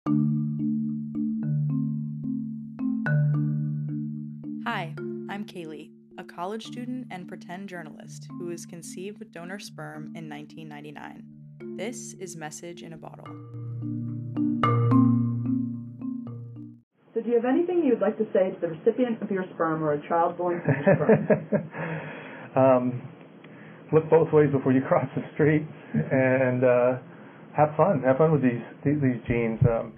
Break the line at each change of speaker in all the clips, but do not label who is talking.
Hi, I'm Kaylee, a college student and pretend journalist who was conceived with donor sperm in 1999. This is Message in a Bottle.
So do you have anything you would like to say to the recipient of your sperm or a child born from your sperm?
Look both ways before you cross the street, and have fun. Have fun with these genes.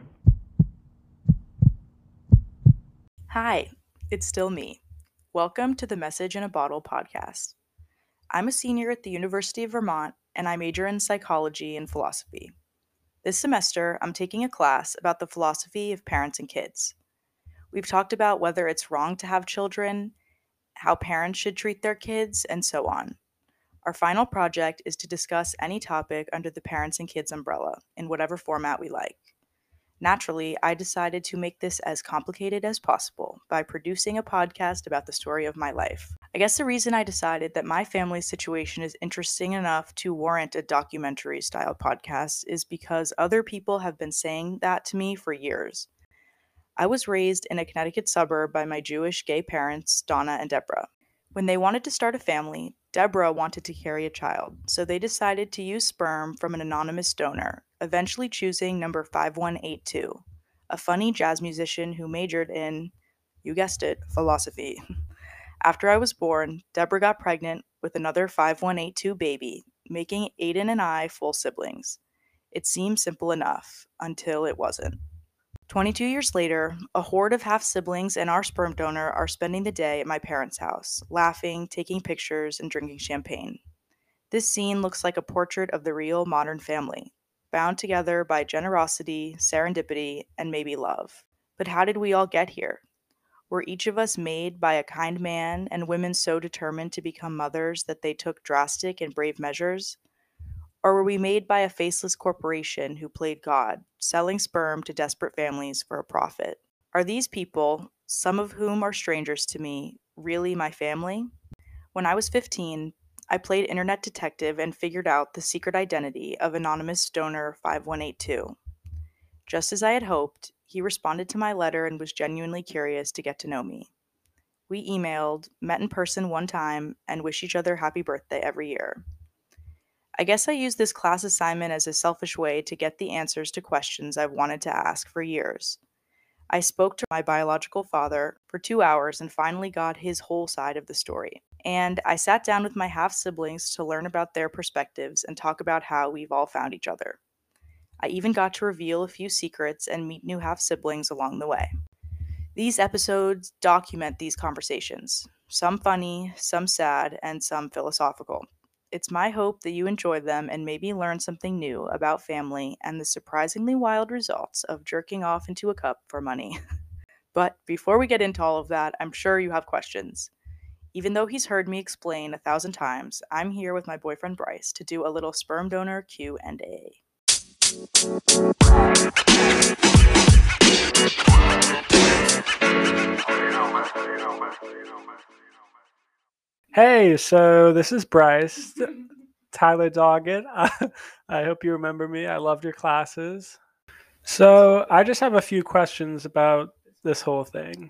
Hi, it's still me. Welcome to the Message in a Bottle podcast. I'm a senior at the University of Vermont, and I major in psychology and philosophy. This semester, I'm taking a class about the philosophy of parents and kids. We've talked about whether it's wrong to have children, how parents should treat their kids, and so on. Our final project is to discuss any topic under the parents and kids umbrella, in whatever format we like. Naturally, I decided to make this as complicated as possible by producing a podcast about the story of my life. I guess the reason I decided that my family's situation is interesting enough to warrant a documentary-style podcast is because other people have been saying that to me for years. I was raised in a Connecticut suburb by my Jewish gay parents, Donna and Deborah. When they wanted to start a family, Deborah wanted to carry a child, so they decided to use sperm from an anonymous donor, eventually choosing number 5182, a funny jazz musician who majored in, you guessed it, philosophy. After I was born, Deborah got pregnant with another 5182 baby, making Aiden and I full siblings. It seemed simple enough, until it wasn't. 22 years later, a horde of half-siblings and our sperm donor are spending the day at my parents' house, laughing, taking pictures, and drinking champagne. This scene looks like a portrait of the real modern family, bound together by generosity, serendipity, and maybe love. But how did we all get here? Were each of us made by a kind man and women so determined to become mothers that they took drastic and brave measures? Or were we made by a faceless corporation who played God, selling sperm to desperate families for a profit? Are these people, some of whom are strangers to me, really my family? When I was 15, I played internet detective and figured out the secret identity of anonymous donor 5182. Just as I had hoped, he responded to my letter and was genuinely curious to get to know me. We emailed, met in person one time, and wish each other happy birthday every year. I guess I used this class assignment as a selfish way to get the answers to questions I've wanted to ask for years. I spoke to my biological father for 2 hours and finally got his whole side of the story. And I sat down with my half-siblings to learn about their perspectives and talk about how we've all found each other. I even got to reveal a few secrets and meet new half-siblings along the way. These episodes document these conversations, some funny, some sad, and some philosophical. It's my hope that you enjoy them and maybe learn something new about family and the surprisingly wild results of jerking off into a cup for money. But before we get into all of that, I'm sure you have questions. Even though he's heard me explain 1,000 times, I'm here with my boyfriend Bryce to do a little sperm donor Q&A.
Hey, so this is Bryce, Tyler Doggett. I hope you remember me. I loved your classes. So I just have a few questions about this whole thing.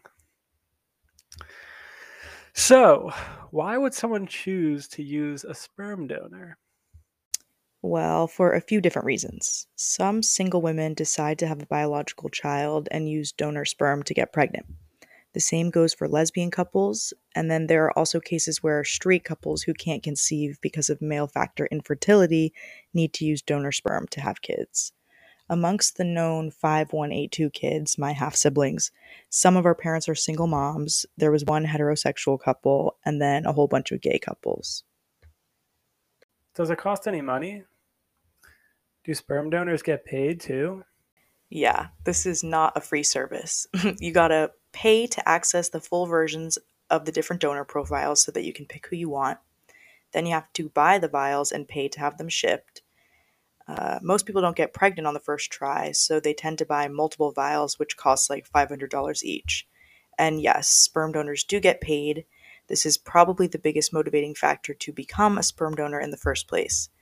So, why would someone choose to use a sperm donor?
Well, for a few different reasons. Some single women decide to have a biological child and use donor sperm to get pregnant. The same goes for lesbian couples, and then there are also cases where straight couples who can't conceive because of male factor infertility need to use donor sperm to have kids. Amongst the known 5182 kids, my half-siblings, some of our parents are single moms, there was one heterosexual couple, and then a whole bunch of gay couples.
Does it cost any money? Do sperm donors get paid too?
Yeah, this is not a free service. You gotta pay to access the full versions of the different donor profiles so that you can pick who you want. Then you have to buy the vials and pay to have them shipped. Most people don't get pregnant on the first try, so they tend to buy multiple vials, which cost like $500 each. And yes, sperm donors do get paid. This is probably the biggest motivating factor to become a sperm donor in the first place.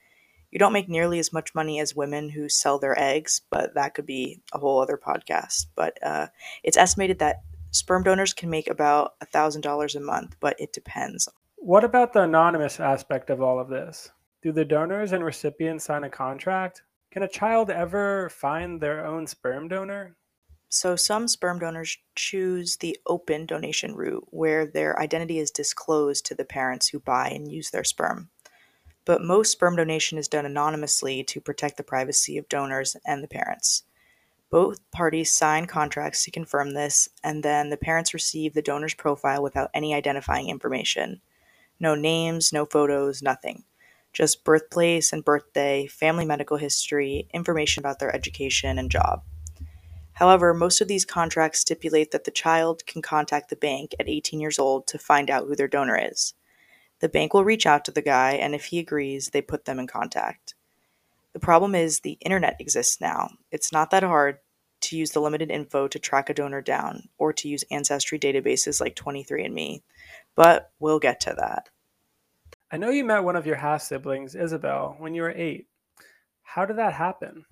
You don't make nearly as much money as women who sell their eggs, but that could be a whole other podcast. But it's estimated that sperm donors can make about $1,000 a month, but it depends.
What about the anonymous aspect of all of this? Do the donors and recipients sign a contract? Can a child ever find their own sperm donor?
So some sperm donors choose the open donation route, where their identity is disclosed to the parents who buy and use their sperm. But most sperm donation is done anonymously to protect the privacy of donors and the parents. Both parties sign contracts to confirm this, and then the parents receive the donor's profile without any identifying information. No names, no photos, nothing. Just birthplace and birthday, family medical history, information about their education and job. However, most of these contracts stipulate that the child can contact the bank at 18 years old to find out who their donor is. The bank will reach out to the guy, and if he agrees, they put them in contact. The problem is the internet exists now. It's not that hard to use the limited info to track a donor down, or to use ancestry databases like 23andMe, but we'll get to that.
I know you met one of your half-siblings, Isabel, when you were 8. How did that happen?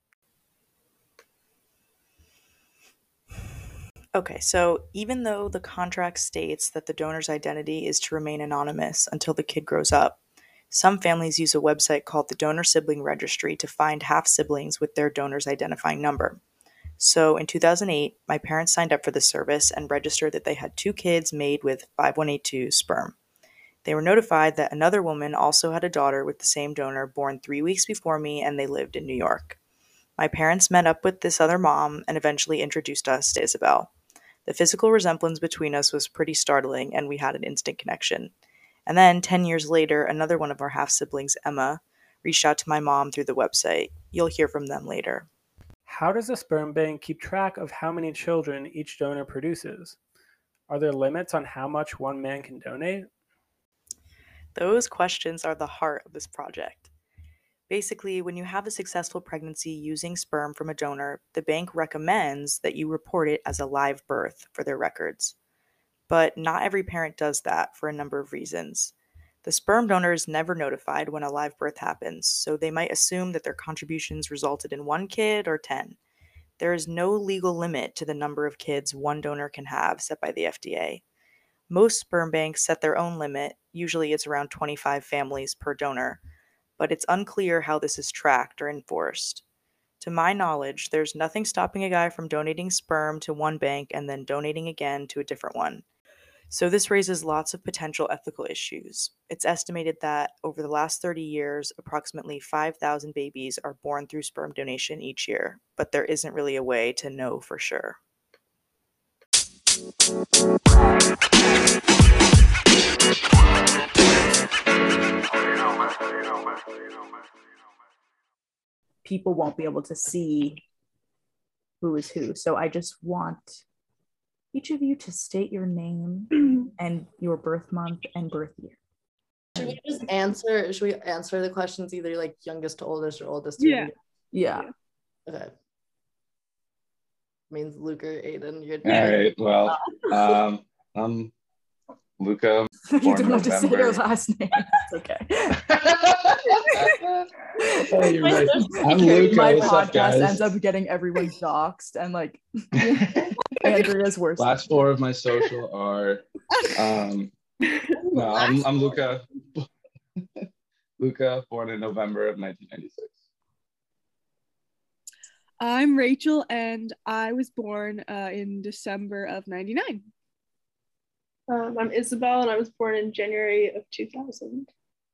Okay, so even though the contract states that the donor's identity is to remain anonymous until the kid grows up, some families use a website called the Donor Sibling Registry to find half-siblings with their donor's identifying number. So in 2008, my parents signed up for this service and registered that they had 2 kids made with 5182 sperm. They were notified that another woman also had a daughter with the same donor born 3 weeks before me, and they lived in New York. My parents met up with this other mom and eventually introduced us to Isabel. The physical resemblance between us was pretty startling, and we had an instant connection. And then, 10 years later, another one of our half-siblings, Emma, reached out to my mom through the website. You'll hear from them later.
How does a sperm bank keep track of how many children each donor produces? Are there limits on how much one man can donate?
Those questions are the heart of this project. Basically, when you have a successful pregnancy using sperm from a donor, the bank recommends that you report it as a live birth for their records. But not every parent does that for a number of reasons. The sperm donor is never notified when a live birth happens, so they might assume that their contributions resulted in 1 kid or 10. There is no legal limit to the number of kids one donor can have set by the FDA. Most sperm banks set their own limit, usually it's around 25 families per donor, but it's unclear how this is tracked or enforced. To my knowledge, there's nothing stopping a guy from donating sperm to one bank and then donating again to a different one. So this raises lots of potential ethical issues. It's estimated that over the last 30 years, approximately 5,000 babies are born through sperm donation each year, but there isn't really a way to know for sure.
People won't be able to see who is who. So I just want each of you to state your name and your birth month and birth year.
Should we answer the questions either like youngest to oldest or oldest to youngest?
Yeah.
Okay. Means Luke or Aiden, you're
all right. Well, I'm Luca.
You don't have to say your last name. It's okay.
Oh, you're right. I'm Luca.
My
What's up,
podcast
guys?
ends up getting everyone doxxed, and like Andrea's worse.
Last 4 of my social are no, I'm Luca. Luca, born in November of 1996.
I'm Rachel, and I was born in December of 99.
I'm Isabel, and I was born in January of 2000.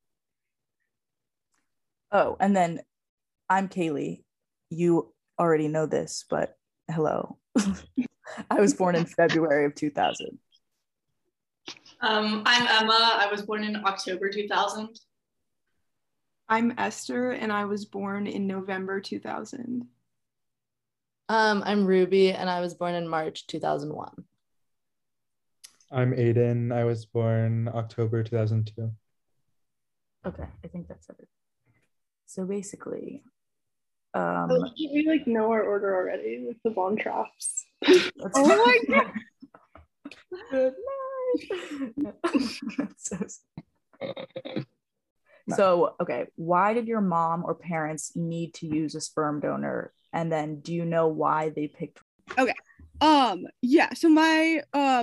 Oh, and then I'm Kaylee. You already know this, but hello. I was born in February of 2000.
I'm Emma. I was born in October 2000.
I'm Esther, and I was born in November 2000.
I'm Ruby, and I was born in March 2001.
I'm Aiden. I was born October 2002.
Okay, I think that's it. So basically,
we like know our order already with the Von Trapps.
Oh my god! Good night. So, okay, why did your mom or parents need to use a sperm donor? And then do you know why they picked?
Okay. Yeah, so my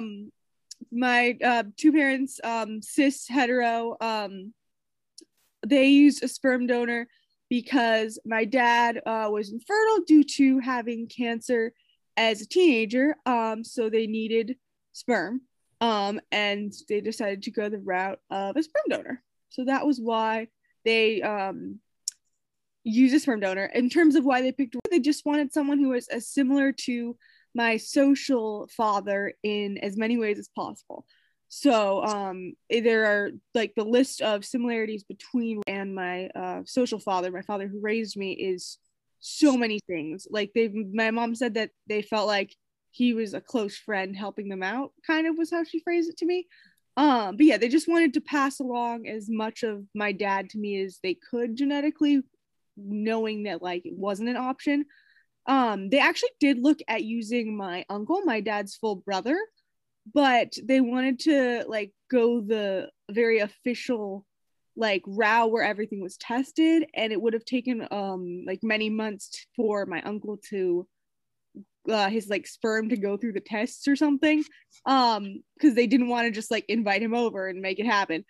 two parents, cis hetero, they used a sperm donor because my dad was infertile due to having cancer as a teenager. So they needed sperm. And they decided to go the route of a sperm donor. So that was why they used a sperm donor. In terms of why they picked, they just wanted someone who was as similar to my social father in as many ways as possible. So there are like the list of similarities between and my social father, my father who raised me, is so many things. Like my mom said that they felt like he was a close friend helping them out, kind of was how she phrased it to me. But yeah, they just wanted to pass along as much of my dad to me as they could genetically, knowing that like it wasn't an option. They actually did look at using my uncle, my dad's full brother, but they wanted to like go the very official like route where everything was tested, and it would have taken like many months for my uncle to his like sperm to go through the tests or something, because they didn't want to just like invite him over and make it happen.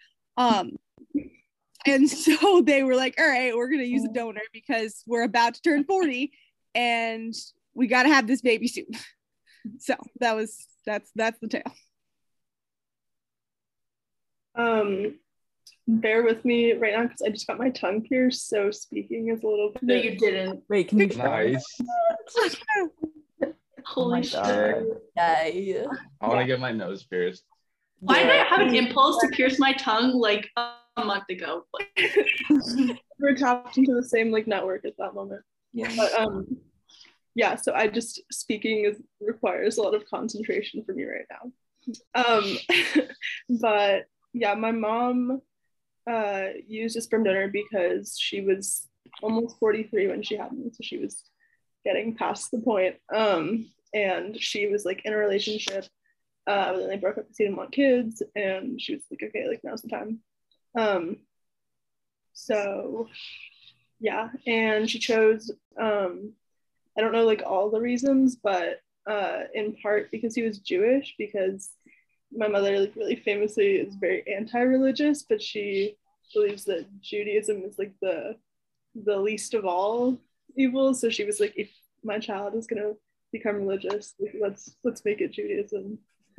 And so they were like, all right, we're gonna use a donor because we're about to turn 40 and we got to have this baby soon. So that's the tale.
Bear with me right now because I just got my tongue pierced, so speaking is a little bit.
No, you didn't.
Wait, can you try?
Nice.
Holy shit.
Yay.
I want to get my nose pierced.
Why did I have an impulse to pierce my tongue like a month ago?
We're tapped into the same like network at that moment.
Yeah.
But yeah, so I just requires a lot of concentration for me right now. But yeah, my mom used a sperm donor because she was almost 43 when she had me, so she was getting past the point. And she was like in a relationship, but then they broke up because he didn't want kids, and she was like, okay, like now's the time. So yeah, and she chose I don't know like all the reasons, but in part because he was Jewish, because my mother like really famously is very anti-religious, but she believes that Judaism is like the least of all evils. So she was like, if my child is gonna become religious, like, let's make it Judaism.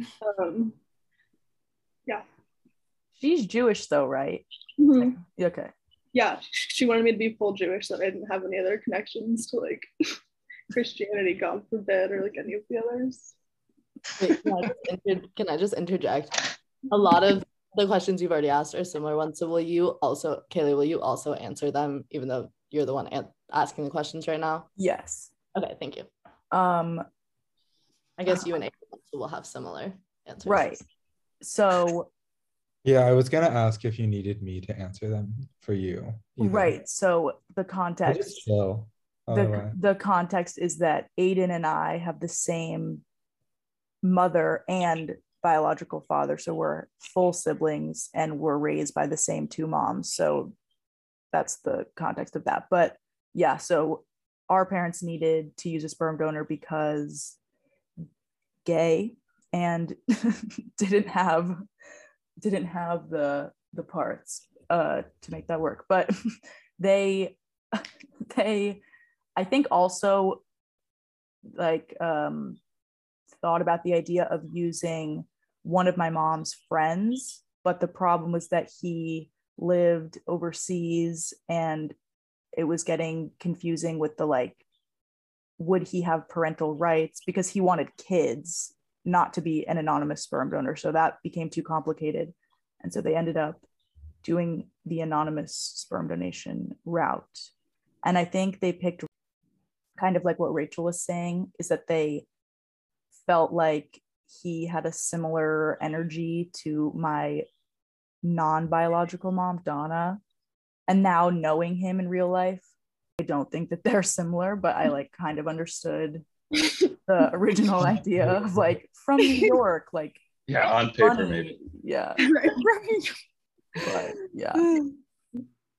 Yeah.
She's Jewish though, right?
Mm-hmm.
Okay.
Yeah, she wanted me to be full Jewish so that I didn't have any other connections to like Christianity, God forbid, or like any of the others.
Wait, can I just interject? A lot of the questions you've already asked are similar ones. So Kaylee, will you also answer them, even though you're the one asking the questions right now?
Yes.
Okay, thank you. I guess you and April will have similar answers.
Right. So
yeah, I was gonna ask if you needed me to answer them for you. Either.
Right. So the context.
I just chill.
The context is that Aiden and I have the same mother and biological father, so we're full siblings and we're raised by the same two moms. So that's the context of that. But yeah, so our parents needed to use a sperm donor because gay and didn't have the parts to make that work. But they I think also like thought about the idea of using one of my mom's friends, but the problem was that he lived overseas and it was getting confusing with the like, would he have parental rights, because he wanted kids, not to be an anonymous sperm donor. So that became too complicated. And so they ended up doing the anonymous sperm donation route. And I think they picked kind of like what Rachel was saying, is that they felt like he had a similar energy to my non-biological mom, Donna. And now knowing him in real life, I don't think that they're similar, but I like kind of understood the original idea of like from New York, like
yeah, on paper
funny.
maybe.
Yeah.
Right.
But yeah.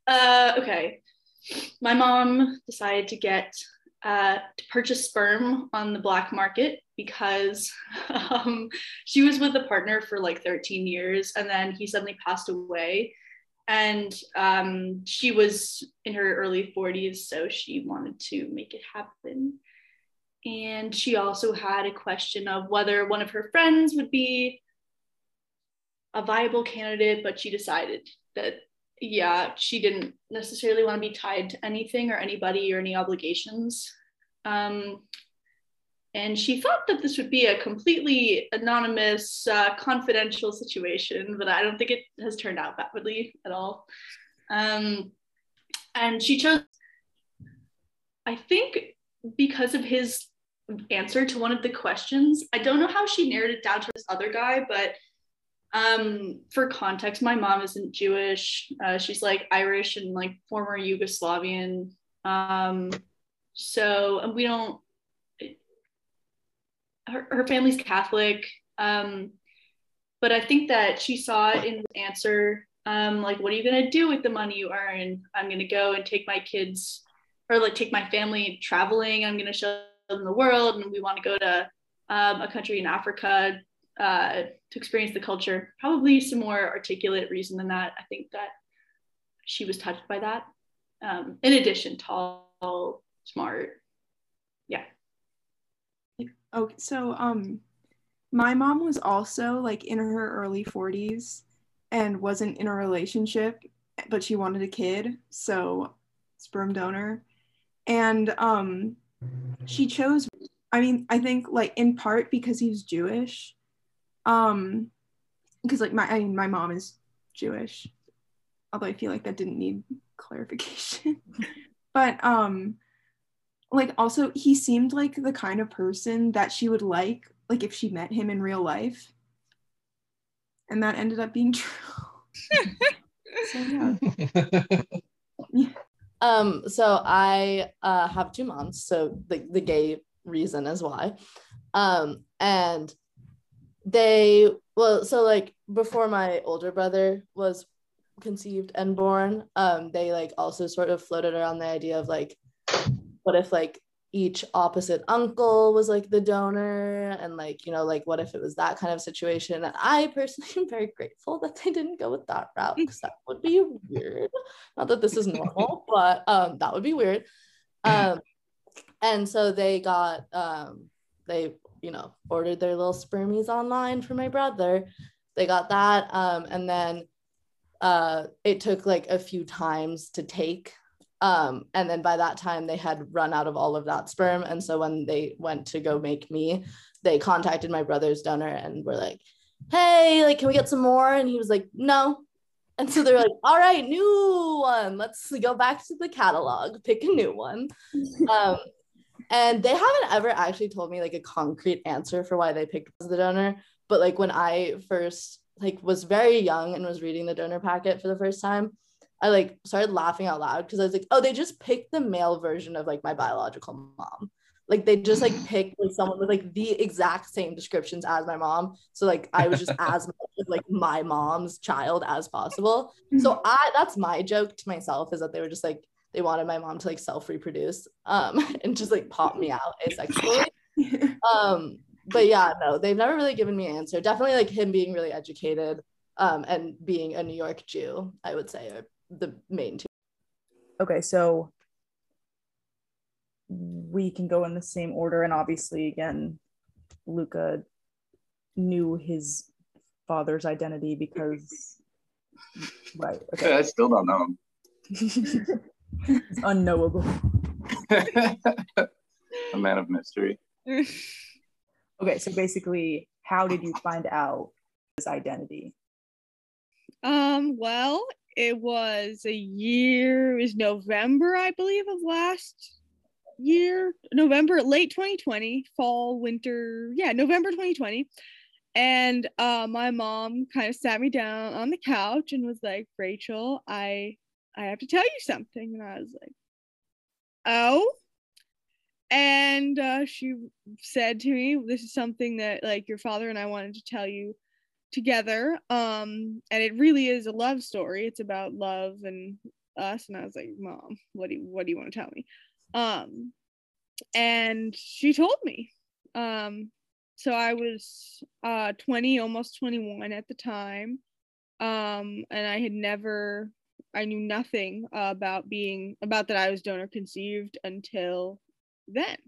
Okay. My mom decided to purchase sperm on the black market because she was with a partner for like 13 years and then he suddenly passed away. And she was in her early 40s, so she wanted to make it happen. And she also had a question of whether one of her friends would be a viable candidate, but she decided that, yeah, she didn't necessarily want to be tied to anything or anybody or any obligations. And she thought that this would be a completely anonymous, confidential situation, but I don't think it has turned out badly at all. And she chose, I think, because of his answer to one of the questions. I don't know how she narrowed it down to this other guy, but for context, my mom isn't Jewish. She's like Irish and like former Yugoslavian. So and we don't, her family's Catholic. But I think that she saw in the answer, like, what are you gonna do with the money you earn? I'm gonna go and take my kids, or like take my family traveling. I'm gonna show them the world, and we want to go to a country in Africa to experience the culture. Probably some more articulate reason than that. I think that she was touched by that. In addition, tall, smart. Yeah.
Okay, so my mom was also like in her early 40s and wasn't in a relationship, but she wanted a kid, so sperm donor. And she chose, I mean, I think like in part because he's Jewish, because like my mom is Jewish, although I feel like that didn't need clarification. But like also he seemed like the kind of person that she would like if she met him in real life, and that ended up being true. So yeah.
So I have two moms, so the gay reason is why. And they, well, so like before my older brother was conceived and born, they like also sort of floated around the idea of like, what if like each opposite uncle was like the donor, and like, you know, like what if it was that kind of situation. And I personally am very grateful that they didn't go with that route, because that would be weird. Not that this is normal, but that would be weird. And so they got they, you know, ordered their little spermies online for my brother. They got that, and then it took like a few times to take. And then by that time they had run out of all of that sperm. And so when they went to go make me, they contacted my brother's donor and were like, hey, like, can we get some more? And he was like, no. And so they're like, all right, new one. Let's go back to the catalog, pick a new one. And they haven't ever actually told me like a concrete answer for why they picked the donor. But like when I first like was very young and was reading the donor packet for the first time, I like started laughing out loud because I was like, oh, they just picked the male version of like my biological mom. Like they just like picked like someone with like the exact same descriptions as my mom. So like I was just as much of like my mom's child as possible. So that's my joke to myself, is that they were just like, they wanted my mom to like self-reproduce and just like pop me out asexually. But yeah, no, they've never really given me an answer. Definitely like him being really educated and being a New York Jew, I would say, are the main two.
Okay, so we can go in the same order, and obviously again, Luca knew his father's identity because, right? Okay.
I still don't know him.
It's unknowable.
A man of mystery.
Okay, so basically, how did you find out his identity?
Well, it was November, I believe, of last year. November, late 2020, fall, winter, November 2020. And my mom kind of sat me down on the couch and was like, Rachel, I have to tell you something. And I was like, oh. And she said to me, this is something that like your father and I wanted to tell you together. And it really is a love story. It's about love and us, and I was like, Mom, what do you want to tell me? And she told me. So I was 20, almost 21 at the time, and I knew nothing about that I was donor conceived until then.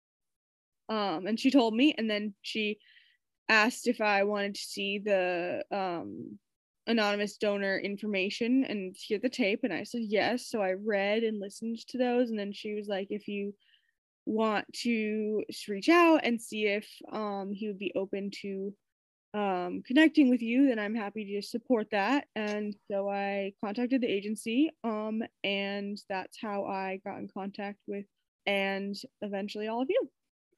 And she told me, and then she asked if I wanted to see the anonymous donor information and hear the tape, and I said yes. So I read and listened to those, and then she was like, if you want to reach out and see if he would be open to connecting with you, then I'm happy to support that. And so I contacted the agency, and that's how I got in contact with, and eventually, all of you.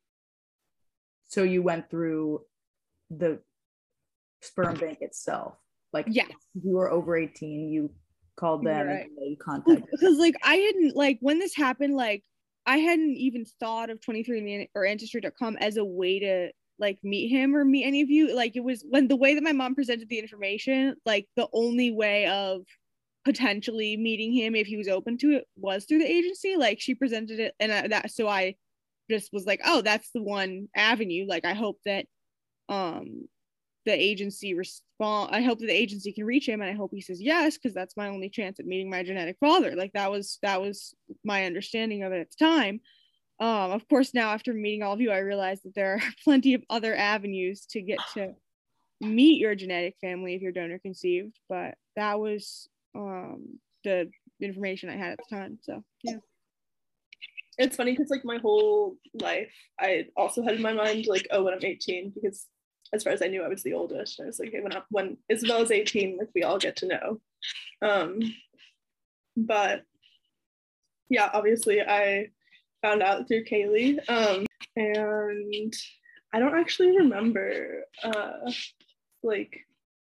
So you went through the sperm bank itself, like,
yes,
you were over 18, you called them,
right,
and you contacted them.
Because like I hadn't, like, when this happened, like I hadn't even thought of 23andMe or Ancestry.com as a way to like meet him or meet any of you. Like, it was when the way that my mom presented the information, like the only way of potentially meeting him if he was open to it was through the agency. Like, she presented it, and so I just was like, oh, that's the one avenue. Like, I hope that the agency I hope that the agency can reach him, and I hope he says yes, because that's my only chance at meeting my genetic father. Like, that was my understanding of it at the time. Of course, now after meeting all of you, I realize that there are plenty of other avenues to get to meet your genetic family if you're donor conceived, but that was the information I had at the time. So yeah.
It's funny because like my whole life I also had in my mind like, oh, when I'm 18, because as far as I knew, I was the oldest. And I was like, hey, when Isabella's 18, like we all get to know. But yeah, obviously I found out through Kaylee. And I don't actually remember like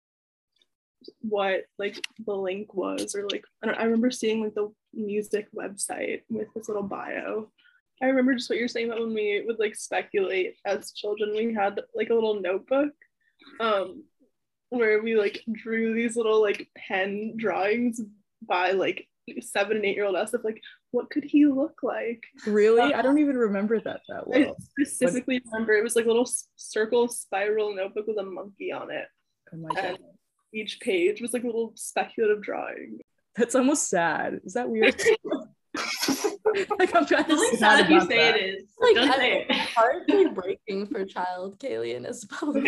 what like the link was, or like I remember seeing like the music website with this little bio. I remember just what you're saying about when we would like speculate as children, we had like a little notebook where we like drew these little like pen drawings by like 7 and 8 year old us of like, what could he look like?
Really? I don't even remember that well.
I specifically remember it was like a little circle spiral notebook with a monkey on it.
Oh my God.
Each page was like a little speculative drawing.
That's almost sad. Is that weird? Like, I'm trying to
Really
say
sad if you
about
say
that.
it is.
Like,
Don't say it.
Hardly breaking for child Kaylee and Isabella.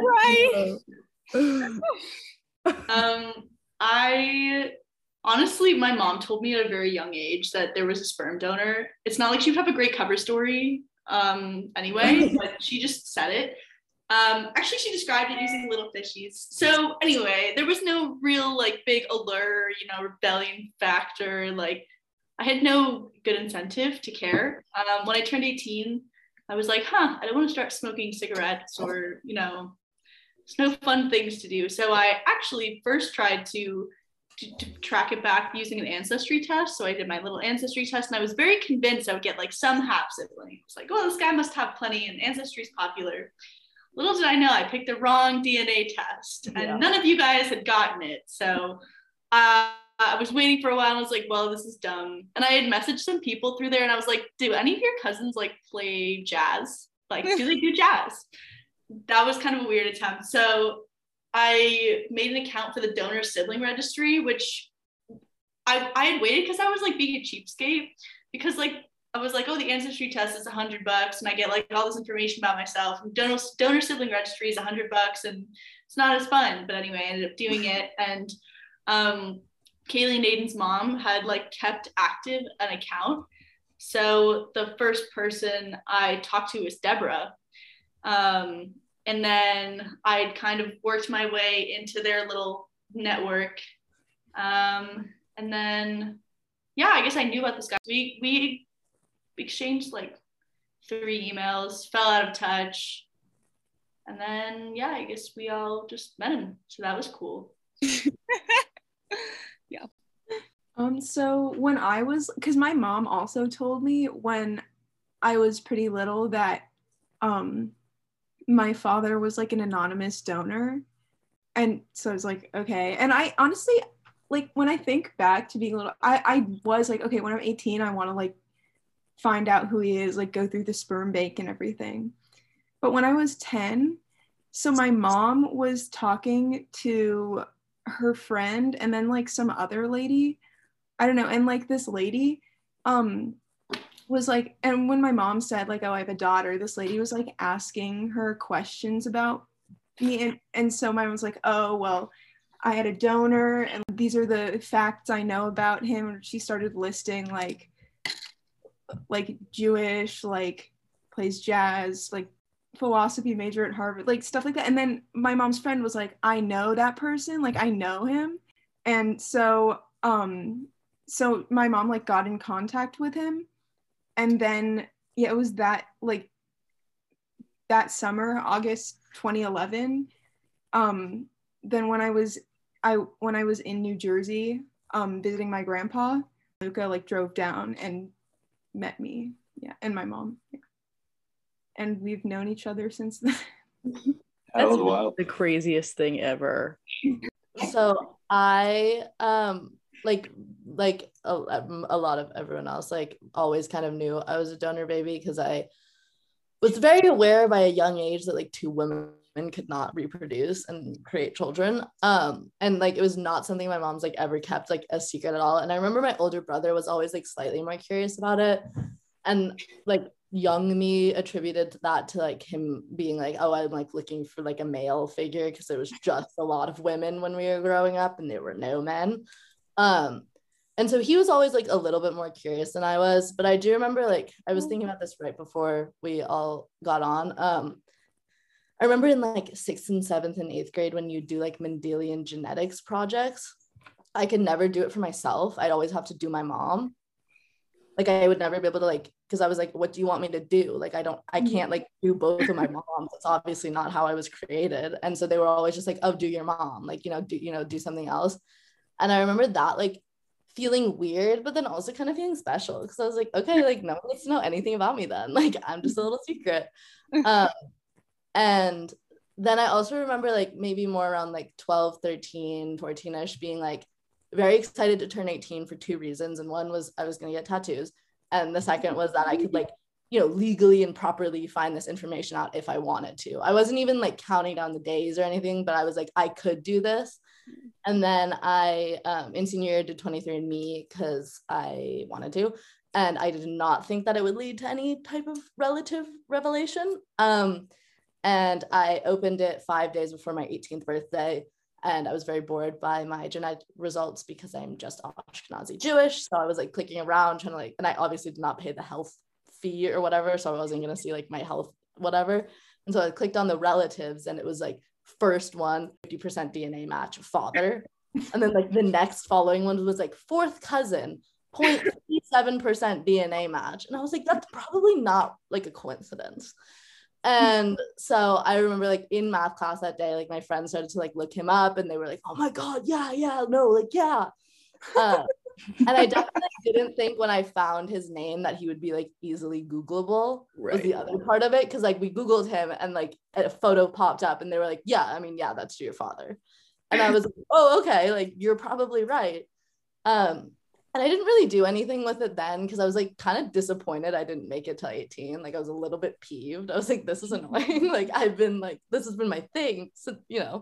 Right.
I honestly, my mom told me at a very young age that there was a sperm donor. It's not like she would have a great cover story anyway, but she just said it. Actually, she described it using little fishies. So anyway, there was no real like big allure, rebellion factor. Like, I had no good incentive to care. When I turned 18, I was like, I don't want to start smoking cigarettes or, there's no fun things to do. So I actually first tried to track it back using an ancestry test. So I did my little ancestry test, and I was very convinced I would get like some half sibling. I was like, oh, this guy must have plenty, and ancestry is popular. Little did I know, I picked the wrong DNA test, and none of you guys had gotten it. So I was waiting for a while, and I was like, well, this is dumb. And I had messaged some people through there, and I was like, do any of your cousins like play jazz? Like, do they do jazz? That was kind of a weird attempt. So I made an account for the donor sibling registry, which I had waited because I was like being a cheapskate, because like I was like, oh, the ancestry test is $100 and I get like all this information about myself. And donor sibling registry is $100 and it's not as fun. But anyway, I ended up doing it. And Kaylee and Aiden's mom had like kept active an account. So the first person I talked to was Deborah. And then I'd kind of worked my way into their little network. And then, yeah, I guess I knew about this guy. We exchanged like 3 emails, fell out of touch. And then, yeah, I guess we all just met him. So that was cool.
Yeah.
So when I was, because my mom also told me when I was pretty little that my father was like an anonymous donor. And so I was like, okay. And I honestly, like when I think back to being little, I was like, okay, when I'm 18, I want to like find out who he is, like go through the sperm bank and everything. But when I was 10, so my mom was talking to her friend and then like some other lady, I don't know, and like this lady was like, and when my mom said like, oh, I have a daughter, this lady was like asking her questions about me, and so my mom was like, oh, well, I had a donor and these are the facts I know about him. And she started listing like Jewish, like plays jazz, like philosophy major at Harvard, like stuff like that. And then my mom's friend was like, I know that person, like I know him. And so so my mom like got in contact with him, and then yeah, it was that like that summer, August 2011. Then when I was in New Jersey visiting my grandpa, Luca like drove down and met me, yeah, and my mom, yeah. And we've known each other since then.
That was wild.
The craziest thing ever.
So I like a lot of everyone else like always kind of knew I was a donor baby, because I was very aware by a young age that like two women could not reproduce and create children, and like it was not something my mom's like ever kept like a secret at all. And I remember my older brother was always like slightly more curious about it, and like young me attributed that to like him being like, oh, I'm like looking for like a male figure, because there was just a lot of women when we were growing up and there were no men. And so he was always like a little bit more curious than I was. But I do remember like I was thinking about this right before we all got on. I remember in like 6th and 7th and 8th grade when you do like Mendelian genetics projects, I could never do it for myself. I'd always have to do my mom. Like I would never be able to like, because I was like, what do you want me to do? Like I can't like do both of my moms. That's obviously not how I was created. And so they were always just like, oh, do your mom, like, do something else. And I remember that like feeling weird, but then also kind of feeling special, because I was like, okay, like no one needs to know anything about me then. Like I'm just a little secret. And then I also remember like maybe more around like 12, 13, 14-ish being like very excited to turn 18 for two reasons. And one was I was going to get tattoos. And the second was that I could like, legally and properly find this information out if I wanted to. I wasn't even like counting down the days or anything, but I was like, I could do this. And then I, in senior year, did 23andMe because I wanted to. And I did not think that it would lead to any type of relative revelation. And I opened it 5 days before my 18th birthday. And I was very bored by my genetic results because I'm just Ashkenazi Jewish. So I was like clicking around trying to like, and I obviously did not pay the health fee or whatever. So I wasn't going to see like my health, whatever. And so I clicked on the relatives and it was like first one, 50% DNA match, father. And then like the next following one was like fourth cousin, 0.37% DNA match. And I was like, that's probably not like a coincidence. And so I remember like in math class that day, like my friends started to like look him up and they were like, oh my God, yeah, no, like, yeah. And I definitely didn't think when I found his name that he would be like easily Googleable, right, was the other part of it. Cause like we Googled him and like a photo popped up and they were like, yeah, that's your father. And I was like, oh, okay, like you're probably right. And I didn't really do anything with it then because I was like kind of disappointed I didn't make it till 18. Like I was a little bit peeved. I was like, this is annoying. Like I've been like, this has been my thing, so,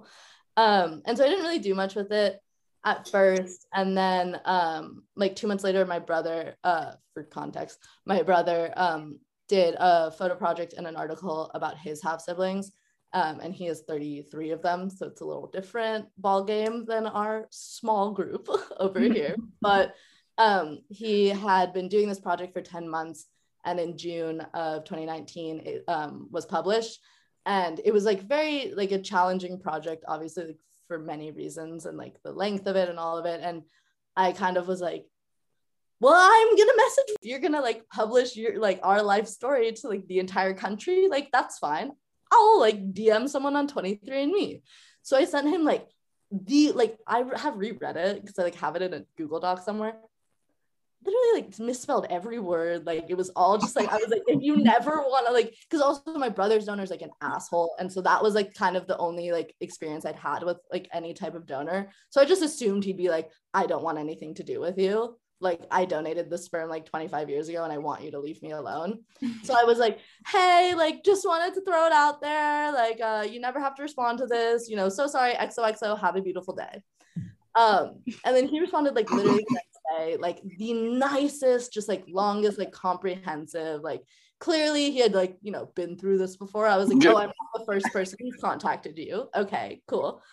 and so I didn't really do much with it at first. And then like 2 months later, my brother, for context, my brother did a photo project and an article about his half siblings. And he has 33 of them. So it's a little different ball game than our small group over here. But he had been doing this project for 10 months. And in June of 2019, it was published. And it was like very like a challenging project, obviously, like, for many reasons and like the length of it and all of it. And I kind of was like, well, I'm gonna message, you're gonna like publish your like our life story to like the entire country. Like, that's fine. I'll like DM someone on 23andMe. So I sent him like I have reread it because I like have it in a Google Doc somewhere. literally like misspelled every word. Like it was all just like, I was like, if you never want to like, because also my brother's donor is like an asshole, and so that was like kind of the only like experience I'd had with like any type of donor. So I just assumed he'd be like, I don't want anything to do with you. Like I donated the sperm like 25 years ago and I want you to leave me alone. So I was like, hey, like just wanted to throw it out there. Like you never have to respond to this, you know, so sorry, XOXO, have a beautiful day. And then he responded like literally the next day, like the nicest, just like longest, like comprehensive, like clearly he had like, you know, been through this before. I was like, oh, I'm not the first person who's contacted you. Okay, cool.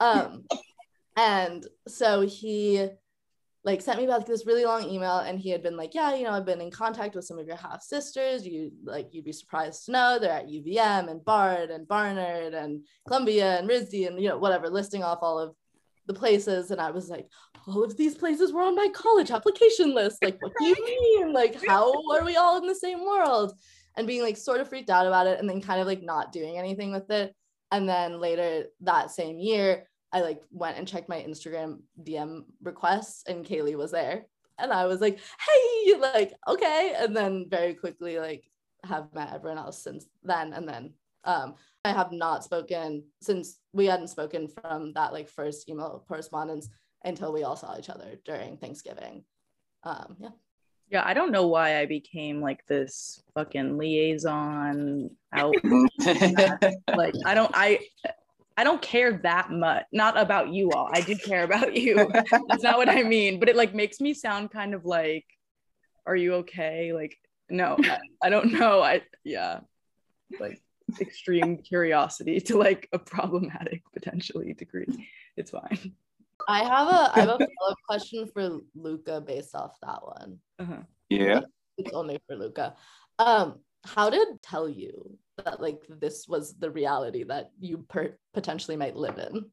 And so he like sent me back this really long email, and he had been like, yeah, you know, I've been in contact with some of your half sisters. You'd be surprised to know they're at UVM and Bard and Barnard and Columbia and RISD and, you know, whatever, listing off all of the places. And I was like, all of these places were on my college application list. Like, what do you mean? Like, how are we all in the same world? And being like sort of freaked out about it, and then kind of like not doing anything with it. And then later that same year, I like went and checked my Instagram DM requests, and Kaylee was there. And I was like, hey, like, okay. And then very quickly, like, have met everyone else since then. And then I have not spoken since we hadn't spoken from that like first email correspondence until we all saw each other during Thanksgiving.
Yeah, I don't know why I became like this fucking liaison out. Like, I don't care that much. Not about you all. I do care about you. That's not what I mean. But it like makes me sound kind of like, are you okay? Like, no, I don't know. Like extreme curiosity to like a problematic potentially degree. It's fine.
I have a follow-up question for Luca based off that one.
Yeah.
It's only for Luca. How did tell you that like this was the reality that you potentially might live in?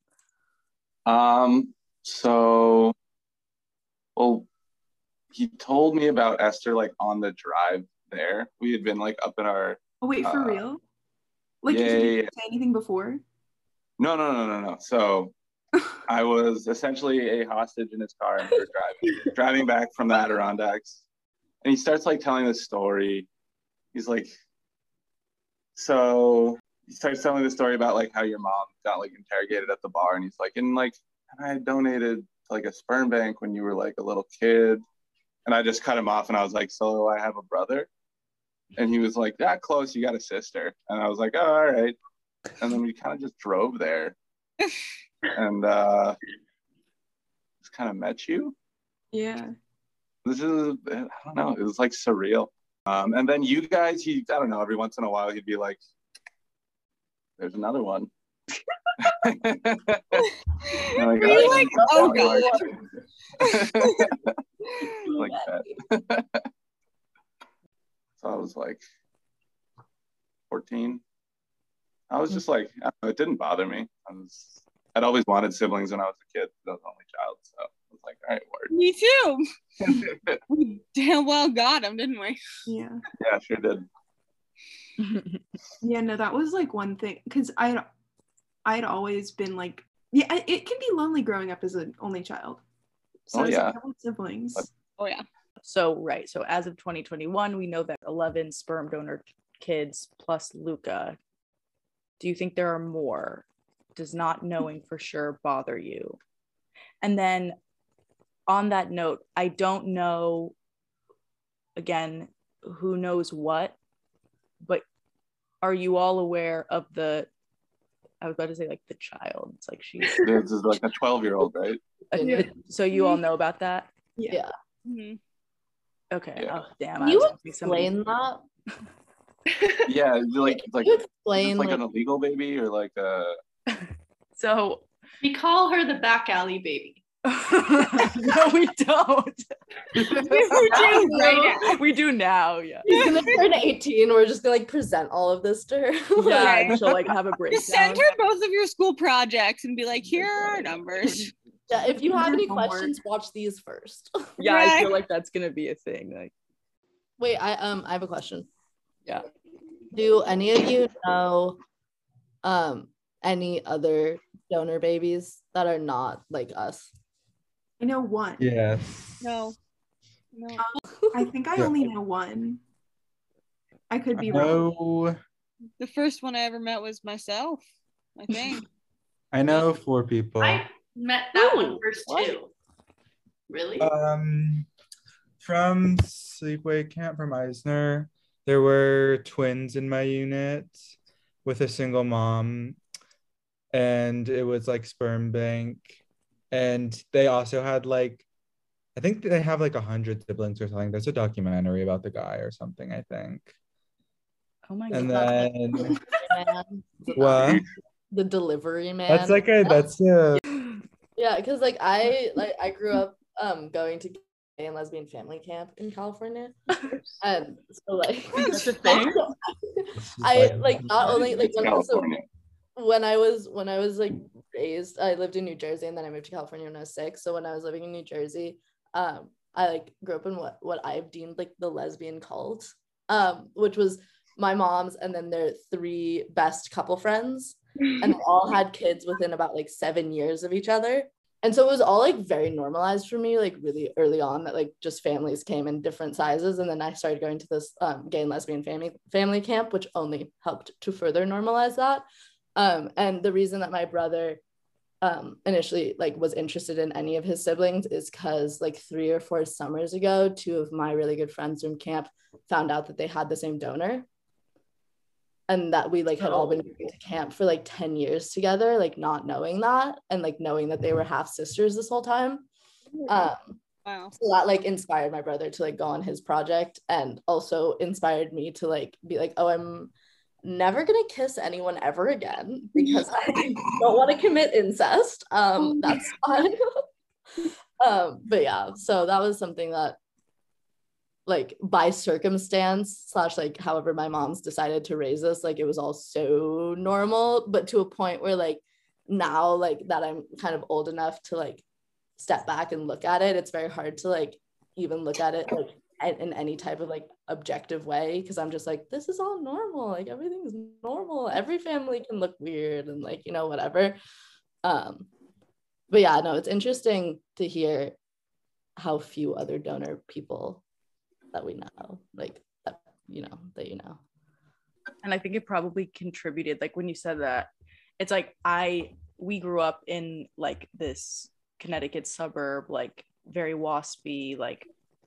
So, well, he told me about Esther like on the drive there. We had been like up in our.
Oh wait, for real? Like,
yeah,
did you say anything before?
No. So I was essentially a hostage in his car, and we were driving back from the Adirondacks, and he starts like telling this story. He's like, so he starts telling the story about like how your mom got like interrogated at the bar, and he's like, and like I donated to like a sperm bank when you were like a little kid. And I just cut him off, and I was like, so I have a brother? And he was like, that close, you got a sister. And I was like, oh, all right. And then we kind of just drove there and just kind of met you.
Yeah.
This is, I don't know, it was like surreal. And then you guys, I don't know, every once in a while he'd be like, there's another one.
Like, were you like, oh god.
Like that. So I was like 14. I was just like, it didn't bother me. I'd always wanted siblings when I was a kid. I was the only child, so I was like, all right, word.
Me too. We damn well got him, didn't we?
Yeah.
Yeah, sure did.
Yeah, no, that was like one thing, because I'd always been like, yeah, it can be lonely growing up as an only child. So
yeah,
like, I want siblings.
Oh yeah.
So as of 2021, we know that 11 sperm donor kids plus Luca. Do you think there are more? Does not knowing for sure bother you? And then on that note, I don't know, again, who knows what, but are you all aware of I was about to say like the child. It's like she's
this is like a 12-year-old, right?
So you all know about that?
Yeah.
Mm-hmm.
Okay.
Yeah.
Oh damn.
Can you explain that?
Yeah, like
you explain
like an illegal baby or like a.
So
we call her the back alley baby.
No, we don't. We do now. Yeah.
She's gonna turn 18. We're just gonna like present all of this to her.
Yeah, and she'll like have a breakdown.
Send her both of your school projects and be like, here are our numbers.
Yeah, if you have any questions, watch these first.
Yeah, I feel like that's gonna be a thing. Like,
wait, I have a question.
Yeah.
Do any of you know any other donor babies that are not like us?
I know one.
Yes.
No. No.
I think I
Yeah.
only know one. I could be wrong.
No,
The first one I ever met was myself, I think.
I know 4 people.
I met that one
Ooh,
first
what?
too. Really?
From sleepaway camp from Eisner, there were twins in my unit with a single mom, and it was like sperm bank, and they also had like, I think they have like 100 siblings or something. There's a documentary about the guy or something, I think.
Oh my
And
god.
then
Man.
what?
The delivery man.
That's like a
Yeah, because like I grew up going to gay and lesbian family camp in California. And so like
That's a thing.
I like not only like
California.
when I was like raised, I lived in New Jersey and then I moved to California when I was 6. So when I was living in New Jersey, I like grew up in what I've deemed like the lesbian cult, which was my mom's and then their 3 best couple friends, and they all had kids within about like 7 years of each other. And so it was all like very normalized for me, like really early on, that like just families came in different sizes. And then I started going to this gay and lesbian family camp, which only helped to further normalize that. And the reason that my brother initially like was interested in any of his siblings is because like 3 or 4 summers ago, 2 of my really good friends from camp found out that they had the same donor, and that we like had all been going to camp for like 10 years together, like not knowing that, and like knowing that they were half sisters this whole time.
Wow.
So that like inspired my brother to like go on his project, and also inspired me to like be like, oh, I'm never gonna kiss anyone ever again because I don't want to commit incest. That's fine. But yeah, so that was something that like by circumstance / like however my mom's decided to raise us, like it was all so normal, but to a point where like now like that I'm kind of old enough to like step back and look at it, it's very hard to like even look at it like in any type of like objective way, because I'm just like, this is all normal, like everything's normal, every family can look weird and like, you know, whatever. But yeah, no, it's interesting to hear how few other donor people that we know, like that, you know.
And I think it probably contributed, like when you said that, it's like we grew up in like this Connecticut suburb, like very waspy, like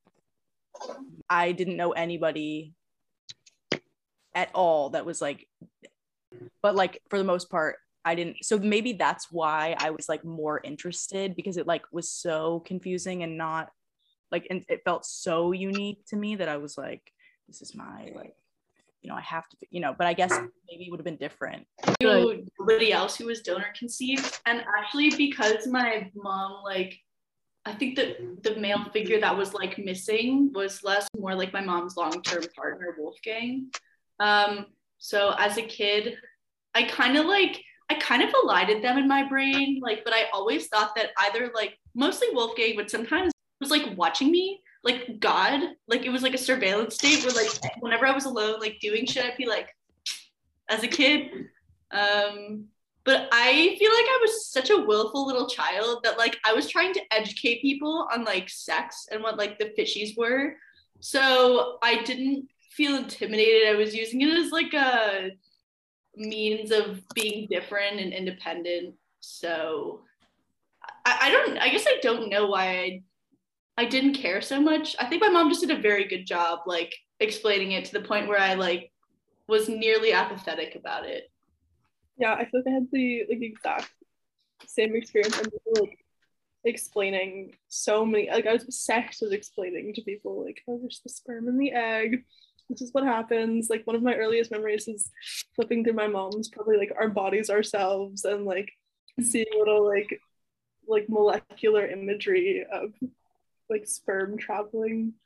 I didn't know anybody at all that was like, but like for the most part I didn't, so maybe that's why I was like more interested, because it like was so confusing and not like, and it felt so unique to me that I was like, this is my like, you know, I have to, you know, but I guess maybe it would have been different.
Nobody else who was donor conceived. And actually, because my mom, like, I think that the male figure that was like missing was more like my mom's long-term partner, Wolfgang. So as a kid, I kind of elided them in my brain, like, but I always thought that either like mostly Wolfgang, but sometimes was like watching me, like God, like it was like a surveillance state where like whenever I was alone, like doing shit, I'd be like, as a kid. But I feel like I was such a willful little child that like I was trying to educate people on like sex and what like the fishies were. So I didn't feel intimidated. I was using it as like a means of being different and independent. So I guess I don't know why I didn't care so much. I think my mom just did a very good job like explaining it to the point where I like was nearly apathetic about it.
Yeah, I feel like I had the like exact same experience. And people like explaining so many, like I was obsessed with explaining to people like, oh, there's the sperm and the egg. This is what happens. Like one of my earliest memories is flipping through my mom's probably like Our Bodies, Ourselves, and like seeing little like molecular imagery of like sperm traveling.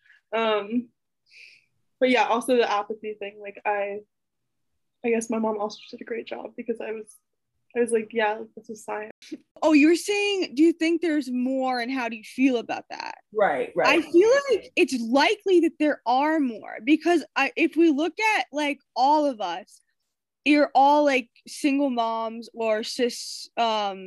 But yeah, also the apathy thing. Like I guess my mom also did a great job because I was like, yeah, this is science.
Oh, you were saying, do you think there's more, and how do you feel about that?
Right.
I feel like it's likely that there are more, because if we look at like all of us, you're all like single moms or cis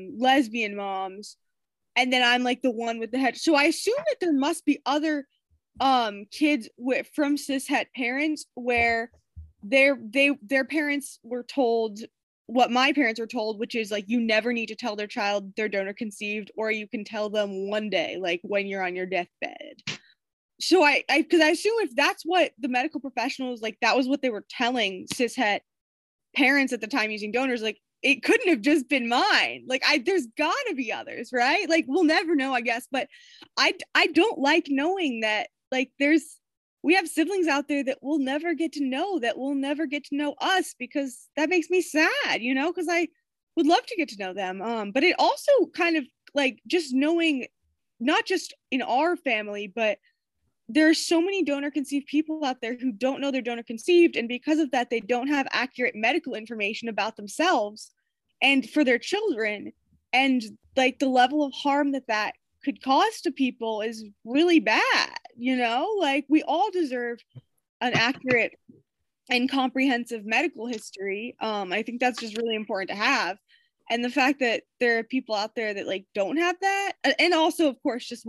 lesbian moms, and then I'm like the one with the head. So I assume that there must be other kids from cishet parents where their parents were told what my parents were told, which is like, you never need to tell their child they're donor conceived, or you can tell them one day, like when you're on your deathbed. So because I assume if that's what the medical professionals, like that was what they were telling cishet parents at the time using donors, like it couldn't have just been mine. Like there's gotta be others, right? Like we'll never know, I guess. But I don't like knowing that like we have siblings out there that we'll never get to know, that will never get to know us, because that makes me sad, you know, because I would love to get to know them. But it also kind of like just knowing, not just in our family, but there are so many donor conceived people out there who don't know they're donor conceived. And because of that, they don't have accurate medical information about themselves and for their children. And like the level of harm that could cause to people is really bad, you know, like we all deserve an accurate and comprehensive medical history. I think that's just really important to have. And the fact that there are people out there that like don't have that, and also of course just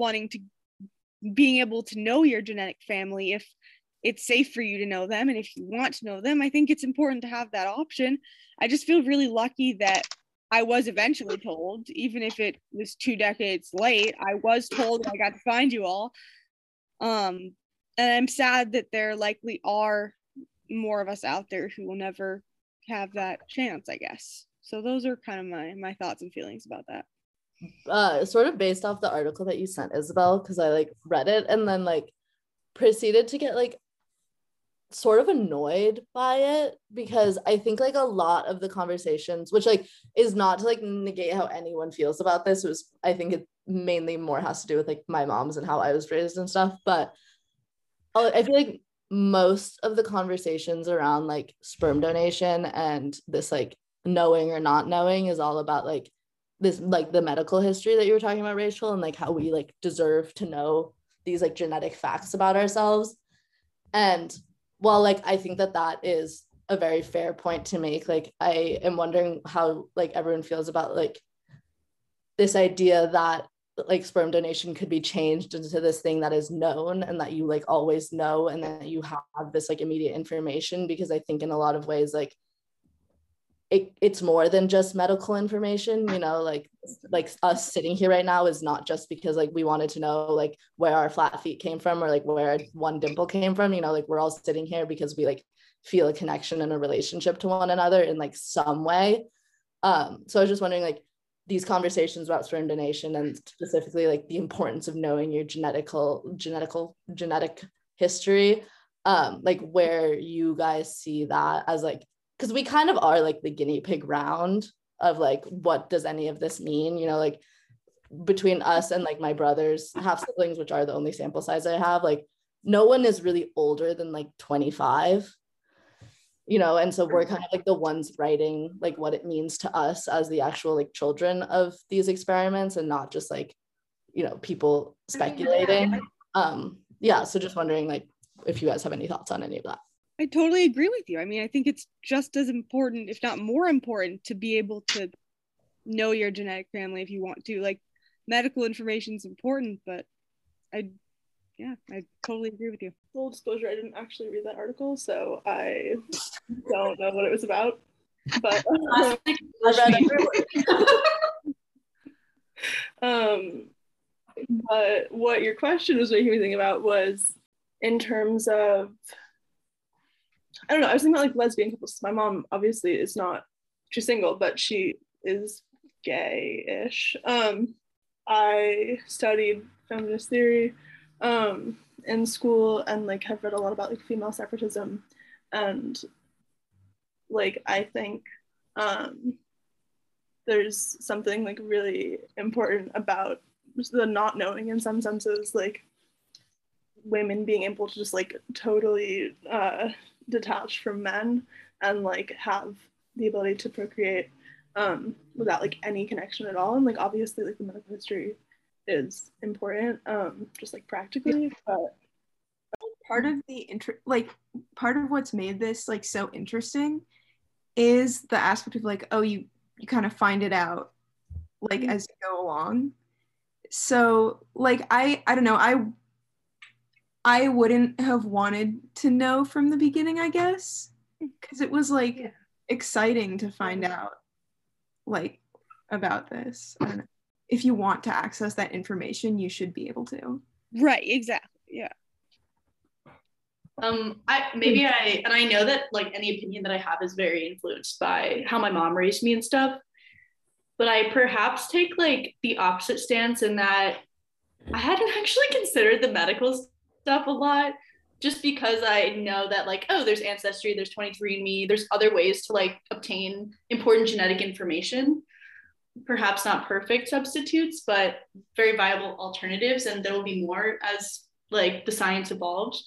being able to know your genetic family if it's safe for you to know them and if you want to know them. I think it's important to have that option. I just feel really lucky that I was eventually told, even if it was 2 decades late, I was told I got to find you all. And I'm sad that there likely are more of us out there who will never have that chance, I guess. So those are kind of my thoughts and feelings about that.
Sort of based off the article that you sent, Isabel, because I like read it and then like proceeded to get like sort of annoyed by it, because I think like a lot of the conversations, which like is not to like negate how anyone feels about this, I think it mainly more has to do with like my mom's and how I was raised and stuff, but I feel like most of the conversations around like sperm donation and this like knowing or not knowing is all about like this, like the medical history that you were talking about, Rachel, and like how we like deserve to know these like genetic facts about ourselves. And while like I think that is a very fair point to make, like I am wondering how like everyone feels about like this idea that like sperm donation could be changed into this thing that is known and that you like always know and that you have this like immediate information, because I think in a lot of ways like it's more than just medical information, you know, like us sitting here right now is not just because like we wanted to know like where our flat feet came from or like where one dimple came from, you know, like we're all sitting here because we like feel a connection and a relationship to one another in like some way. So I was just wondering like these conversations about sperm donation and specifically like the importance of knowing your genetic history, like where you guys see that as like, because we kind of are like the guinea pig round of like, what does any of this mean? You know, like between us and like my brothers, half siblings, which are the only sample size I have, like no one is really older than like 25, you know? And so we're kind of like the ones writing like what it means to us as the actual like children of these experiments and not just like, you know, people speculating. Yeah, so just wondering like if you guys have any thoughts on any of that.
I totally agree with you. I mean, I think it's just as important, if not more important, to be able to know your genetic family if you want to. Like, medical information is important, but I totally agree with you.
Full disclosure, I didn't actually read that article, so I don't know what it was about. But I read everyone. But what your question was making me think about was in terms of, I don't know, I was thinking about like lesbian couples. My mom obviously is not, she's single, but she is gay-ish. I studied feminist theory in school and like have read a lot about like female separatism, and like I think there's something like really important about the not knowing in some senses, like women being able to just like totally detach from men and like have the ability to procreate without like any connection at all. And like obviously like the medical history is important, just like practically, but
part of part of what's made this like so interesting is the aspect of like, oh, you kind of find it out like as you go along. So like I don't know, I wouldn't have wanted to know from the beginning, I guess, because it was like exciting to find out like about this. I don't know. If you want to access that information, you should be able to.
Right, exactly. Yeah.
I know that like any opinion that I have is very influenced by how my mom raised me and stuff, but I perhaps take like the opposite stance in that I hadn't actually considered the medical stuff a lot, just because I know that like, oh, there's Ancestry, there's 23andMe, there's other ways to like obtain important genetic information, perhaps not perfect substitutes, but very viable alternatives, and there will be more as like the science evolves.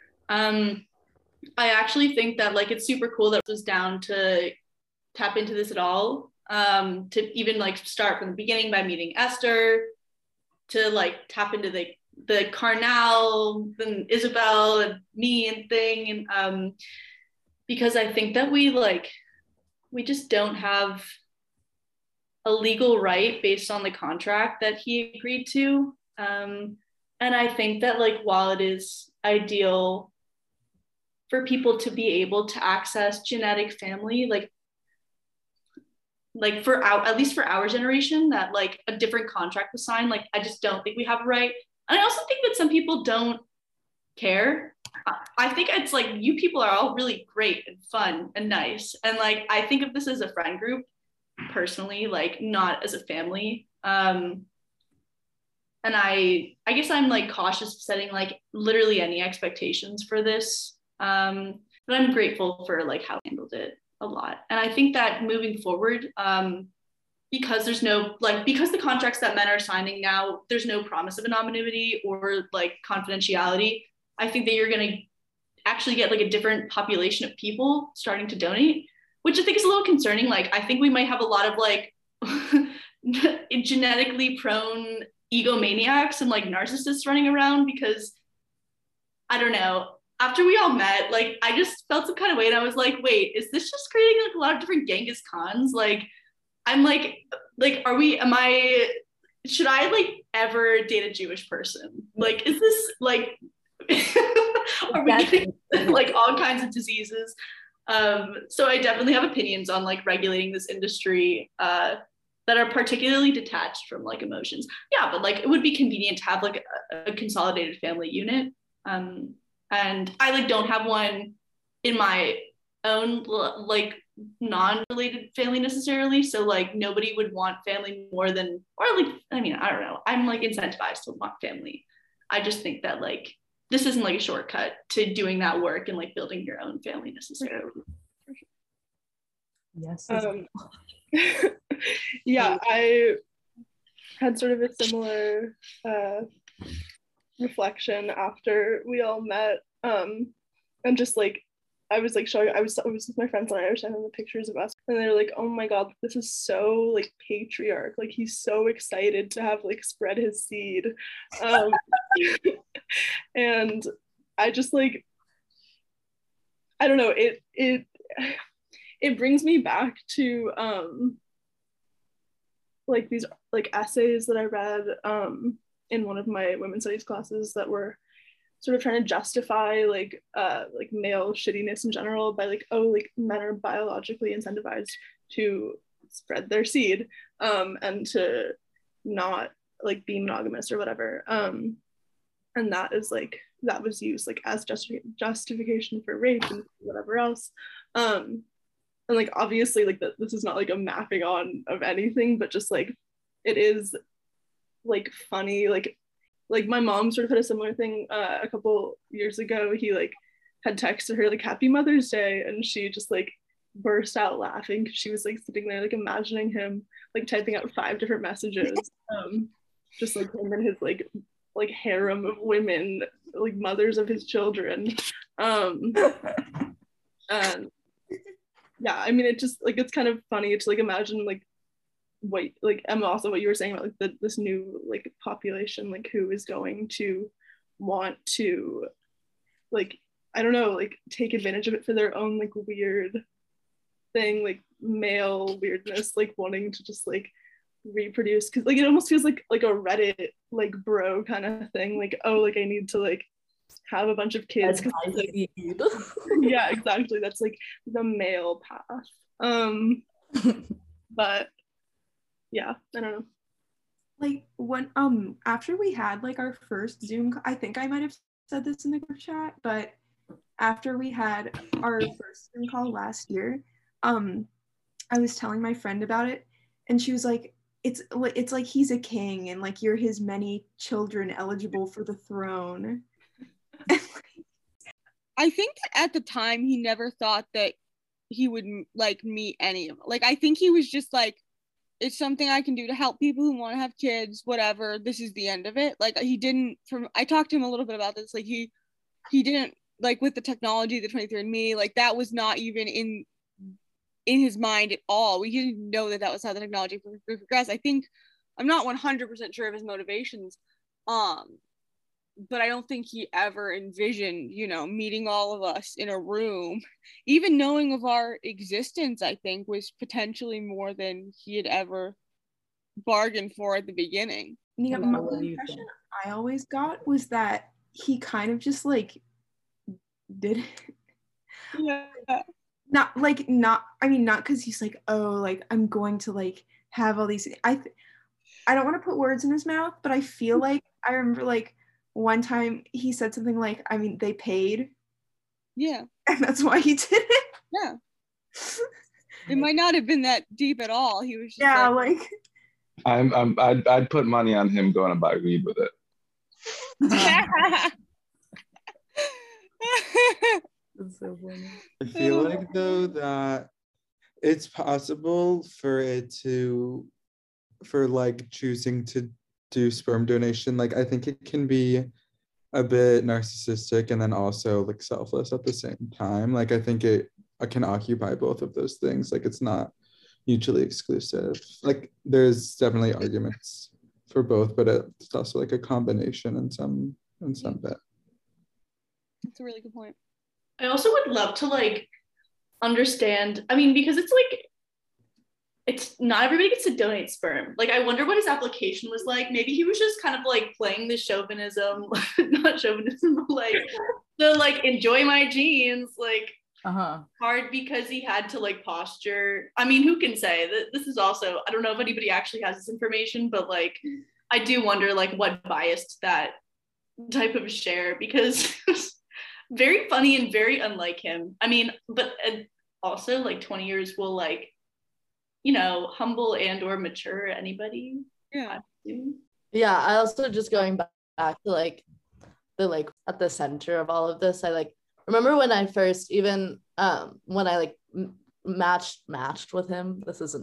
I actually think that like it's super cool that it was down to tap into this at all, to even like start from the beginning by meeting Esther, to like tap into the Carnal and Isabel and me and thing, and because I think that we just don't have a legal right based on the contract that he agreed to, and I think that like while it is ideal for people to be able to access genetic family, like for at least for our generation, that like a different contract was signed, like I just don't think we have a right. And I also think that some people don't care. I think it's like you people are all really great and fun and nice, and like I think of this as a friend group personally, like not as a family. And I guess I'm like cautious of setting like literally any expectations for this, but I'm grateful for like how I handled it a lot. And I think that moving forward, because there's no because the contracts that men are signing now, there's no promise of anonymity or like confidentiality, I think that you're going to actually get like a different population of people starting to donate, which I think is a little concerning. Like I think we might have a lot of like genetically prone egomaniacs and like narcissists running around, because I don't know, after we all met, like I just felt some kind of way, and I was like, wait, is this just creating like a lot of different Genghis Khans? Like I'm like should I like ever date a Jewish person? Like, is this like are we getting like all kinds of diseases? So I definitely have opinions on like regulating this industry that are particularly detached from like emotions. Yeah, but like it would be convenient to have like a consolidated family unit. And I like don't have one in my own like non-related family necessarily. So like nobody would want family more than, or like, I mean, I don't know. I'm like incentivized to want family. I just think that like this isn't like a shortcut to doing that work and like building your own family necessarily.
Yes.
Yeah, I had sort of a similar reflection after we all met, and just like I was like showing, I was with my friends and I was showing them the pictures of us, and they're like, oh my god, this is so like patriarch, like he's so excited to have like spread his seed, and I just like, I don't know, it brings me back to like these like essays that I read in one of my women's studies classes that were sort of trying to justify like male shittiness in general by like, oh, like men are biologically incentivized to spread their seed and to not like be monogamous or whatever, and that is like, that was used like as justification for rape and whatever else, and like obviously like this is not like a mapping on of anything, but just like it is like funny, like my mom sort of had a similar thing a couple years ago. He like had texted her like happy Mother's Day, and she just like burst out laughing because she was like sitting there like imagining him like typing out 5 different messages, just like him and his like harem of women, like mothers of his children, and yeah, I mean, it just like, it's kind of funny to like imagine like what, like Emma, also what you were saying about like this new like population, like who is going to want to like, I don't know, like take advantage of it for their own like weird thing, like male weirdness, like wanting to just like reproduce, because like it almost feels like a Reddit like bro kind of thing, like, oh, like I need to like have a bunch of kids.
That's my
Like,
seed.
yeah, exactly. That's like the male path. But yeah, I don't know.
Like when after we had like our first Zoom, I think I might have said this in the group chat, but after we had our first Zoom call last year, I was telling my friend about it, and she was like, it's like he's a king and like you're his many children eligible for the throne.
I think that at the time he never thought that he would like meet any of them. Like I think he was just like, it's something I can do to help people who want to have kids, whatever. This is the end of it. Like he didn't I talked to him a little bit about this. Like he didn't, like with the technology, the 23andMe, like that was not even in his mind at all. We didn't know that was how the technology would progress. I think, I'm not 100% sure of his motivations, but I don't think he ever envisioned, meeting all of us in a room. Even knowing of our existence, I think, was potentially more than he had ever bargained for at the beginning.
Yeah, the impression I always got was that he kind of just like did it.
Yeah.
Not because he's like, oh, like I'm going to like have all these. I don't want to put words in his mouth, but I feel like I remember like one time he said something like, I mean, they paid.
Yeah.
And that's why he did it.
Yeah. It might not have been that deep at all. He was just
I'd put money on him going to buy weed with it.
That's so funny.
I feel like though that it's possible for like choosing to do sperm donation. Like I think it can be a bit narcissistic and then also like selfless at the same time. Like I think it can occupy both of those things. Like it's not mutually exclusive. Like there's definitely arguments for both, but it's also like a combination in some bit.
That's a really good point.
I also would love to like understand, I mean, because it's like, it's not everybody gets to donate sperm. Like, I wonder what his application was like. Maybe he was just kind of like playing the chauvinism, not chauvinism, but like the like enjoy my genes, like hard because he had to like posture. I mean, who can say that? This is also, I don't know if anybody actually has this information, but like, I do wonder like what biased that type of share, because very funny and very unlike him. I mean, but also like 20 years will like, humble and or mature anybody.
Yeah.
I also just going back to like the like at the center of all of this, I like remember when I first even when I like matched with him. This isn't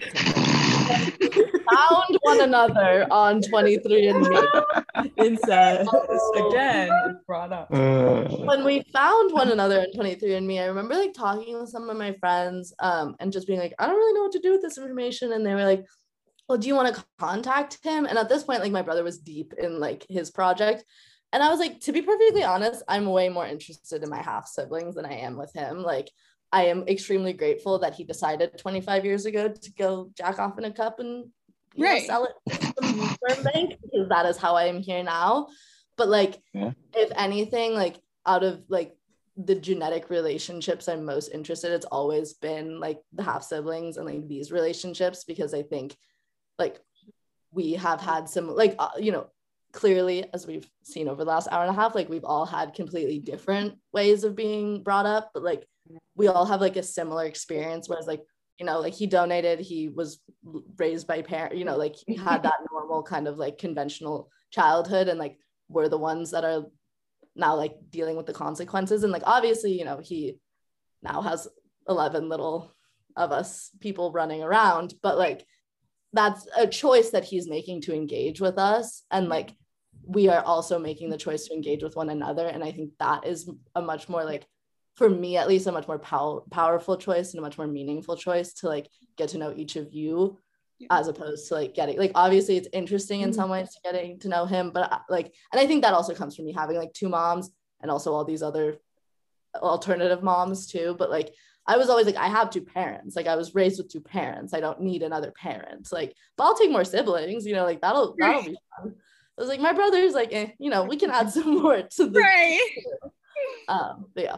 found one another on 23andMe.
Incest again brought up.
When we found one another on 23andMe, I remember like talking with some of my friends and just being like, I don't really know what to do with this information, and they were like, well, do you want to contact him? And at this point, like my brother was deep in like his project, and I was like, to be perfectly honest, I'm way more interested in my half siblings than I am with him. Like I am extremely grateful that he decided 25 years ago to go jack off in a cup and sell it to the sperm bank, because that is how I am here now. But like, if anything, like out of like the genetic relationships I'm most interested, it's always been like the half siblings and like these relationships, because I think like we have had some like, clearly, as we've seen over the last hour and a half, like we've all had completely different ways of being brought up, but like we all have like a similar experience, whereas like, like he donated, he was raised by parents, like he had that normal kind of like conventional childhood, and like we're the ones that are now like dealing with the consequences. And like obviously, he now has 11 little of us people running around, but like that's a choice that he's making to engage with us, and like we are also making the choice to engage with one another. And I think that is a much more like, for me at least, a much more powerful choice and a much more meaningful choice to like get to know each of you, as opposed to like getting like, obviously it's interesting in some ways getting to know him, but like, and I think that also comes from me having like two moms and also all these other alternative moms too. But like I was always like, I have two parents, like I was raised with two parents, I don't need another parent, like, but I'll take more siblings, like that'll be fun. I was like, my brother's like, you know, we can add some more to the
Right.
but yeah.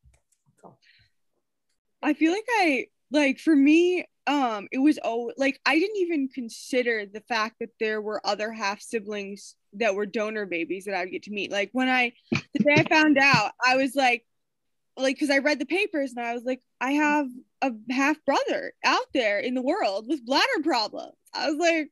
I feel like for me, it was like I didn't even consider the fact that there were other half siblings that were donor babies that I would get to meet. Like the day I found out, I was like, because I read the papers and I was like, I have a half brother out there in the world with bladder problems. I was like,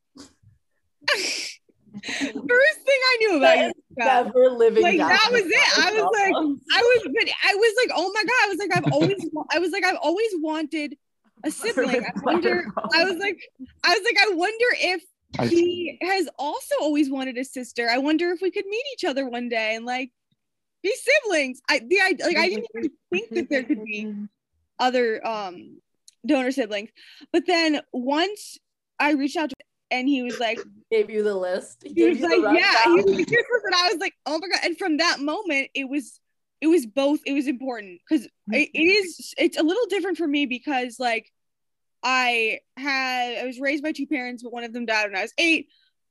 first thing I knew about you,
never living
like
down
that was
the
it.
bladder problem.
I was like, oh my god, I've always wanted a sibling. I was like, I wonder if he has also always wanted a sister. I wonder if we could meet each other one day and like be siblings. I didn't even think that there could be other donor siblings. But then once I reached out to him and he was like,
gave you the list.
He was like, yeah. He was like, and I was like, oh my god. And from that moment, it was important because it's a little different for me because like I was raised by two parents, but one of them died when I was 8,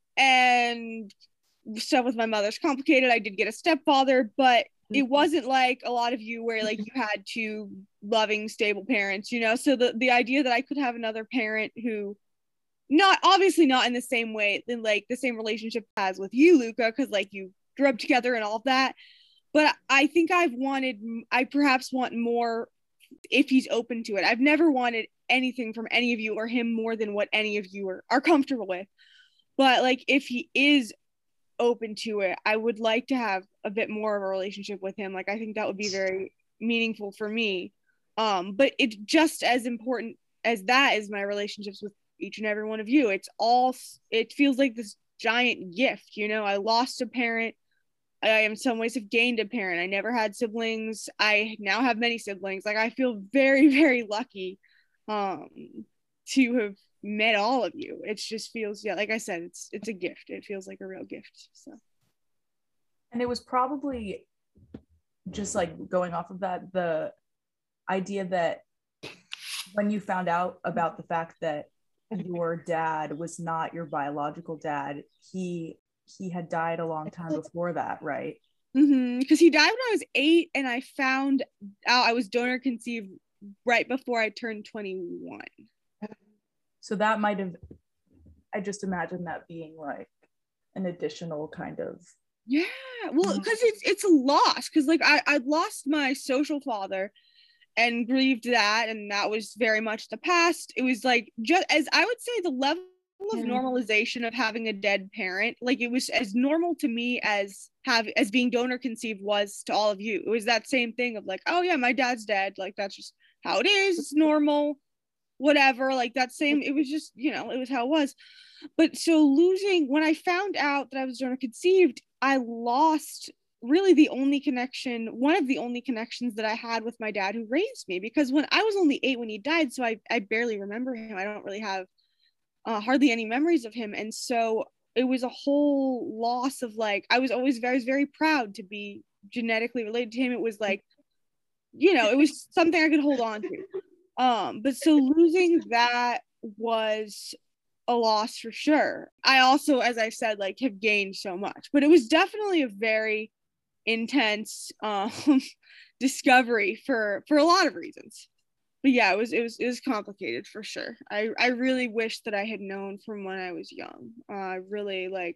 and stuff with my mother's complicated. I did get a stepfather, but it wasn't like a lot of you where like you had two loving, stable parents, you know? So the idea that I could have another parent who obviously not in the same way, than like the same relationship as with you, Luca, because like you grew up together and all of that. But I think I perhaps want more if he's open to it. I've never wanted anything from any of you or him more than what any of you are comfortable with. But like if he is open to it, I would like to have a bit more of a relationship with him. Like I think that would be very meaningful for me. But it's just as important as that is my relationships with each and every one of you. It feels like this giant gift, you know. I lost a parent. I in some ways have gained a parent. I never had siblings. I now have many siblings. Like I feel very, very lucky to have met all of you. It just feels, yeah, like I said, it's a gift. It feels like a real gift. So,
and it was probably just like going off of that, the idea that when you found out about the fact that your dad was not your biological dad, he had died a long time before that, right?
Because he died when I was 8, and I found out I was donor conceived right before I turned 21.
So that might have, I just imagine that being like an additional kind of,
yeah, well, because it's a loss, because like I lost my social father and grieved that, and that was very much the past. It was like, just as I would say, the level of normalization of having a dead parent, like it was as normal to me as being donor conceived was to all of you. It was that same thing of like, oh yeah, my dad's dead, like that's just how it is, it's normal, whatever, like that same, it was just, you know, it was how it was. But so when I found out that I was donor conceived, I lost really one of the only connections that I had with my dad who raised me, because when I was only 8 when he died, so I barely remember him. I don't really have hardly any memories of him, and so it was a whole loss of like, I was very proud to be genetically related to him. It was like, you know, it was something I could hold on to. But so losing that was a loss for sure. I also, as I said, like have gained so much, but it was definitely a very intense discovery for a lot of reasons. But yeah, it was complicated for sure. I really wish that I had known from when I was young. Really like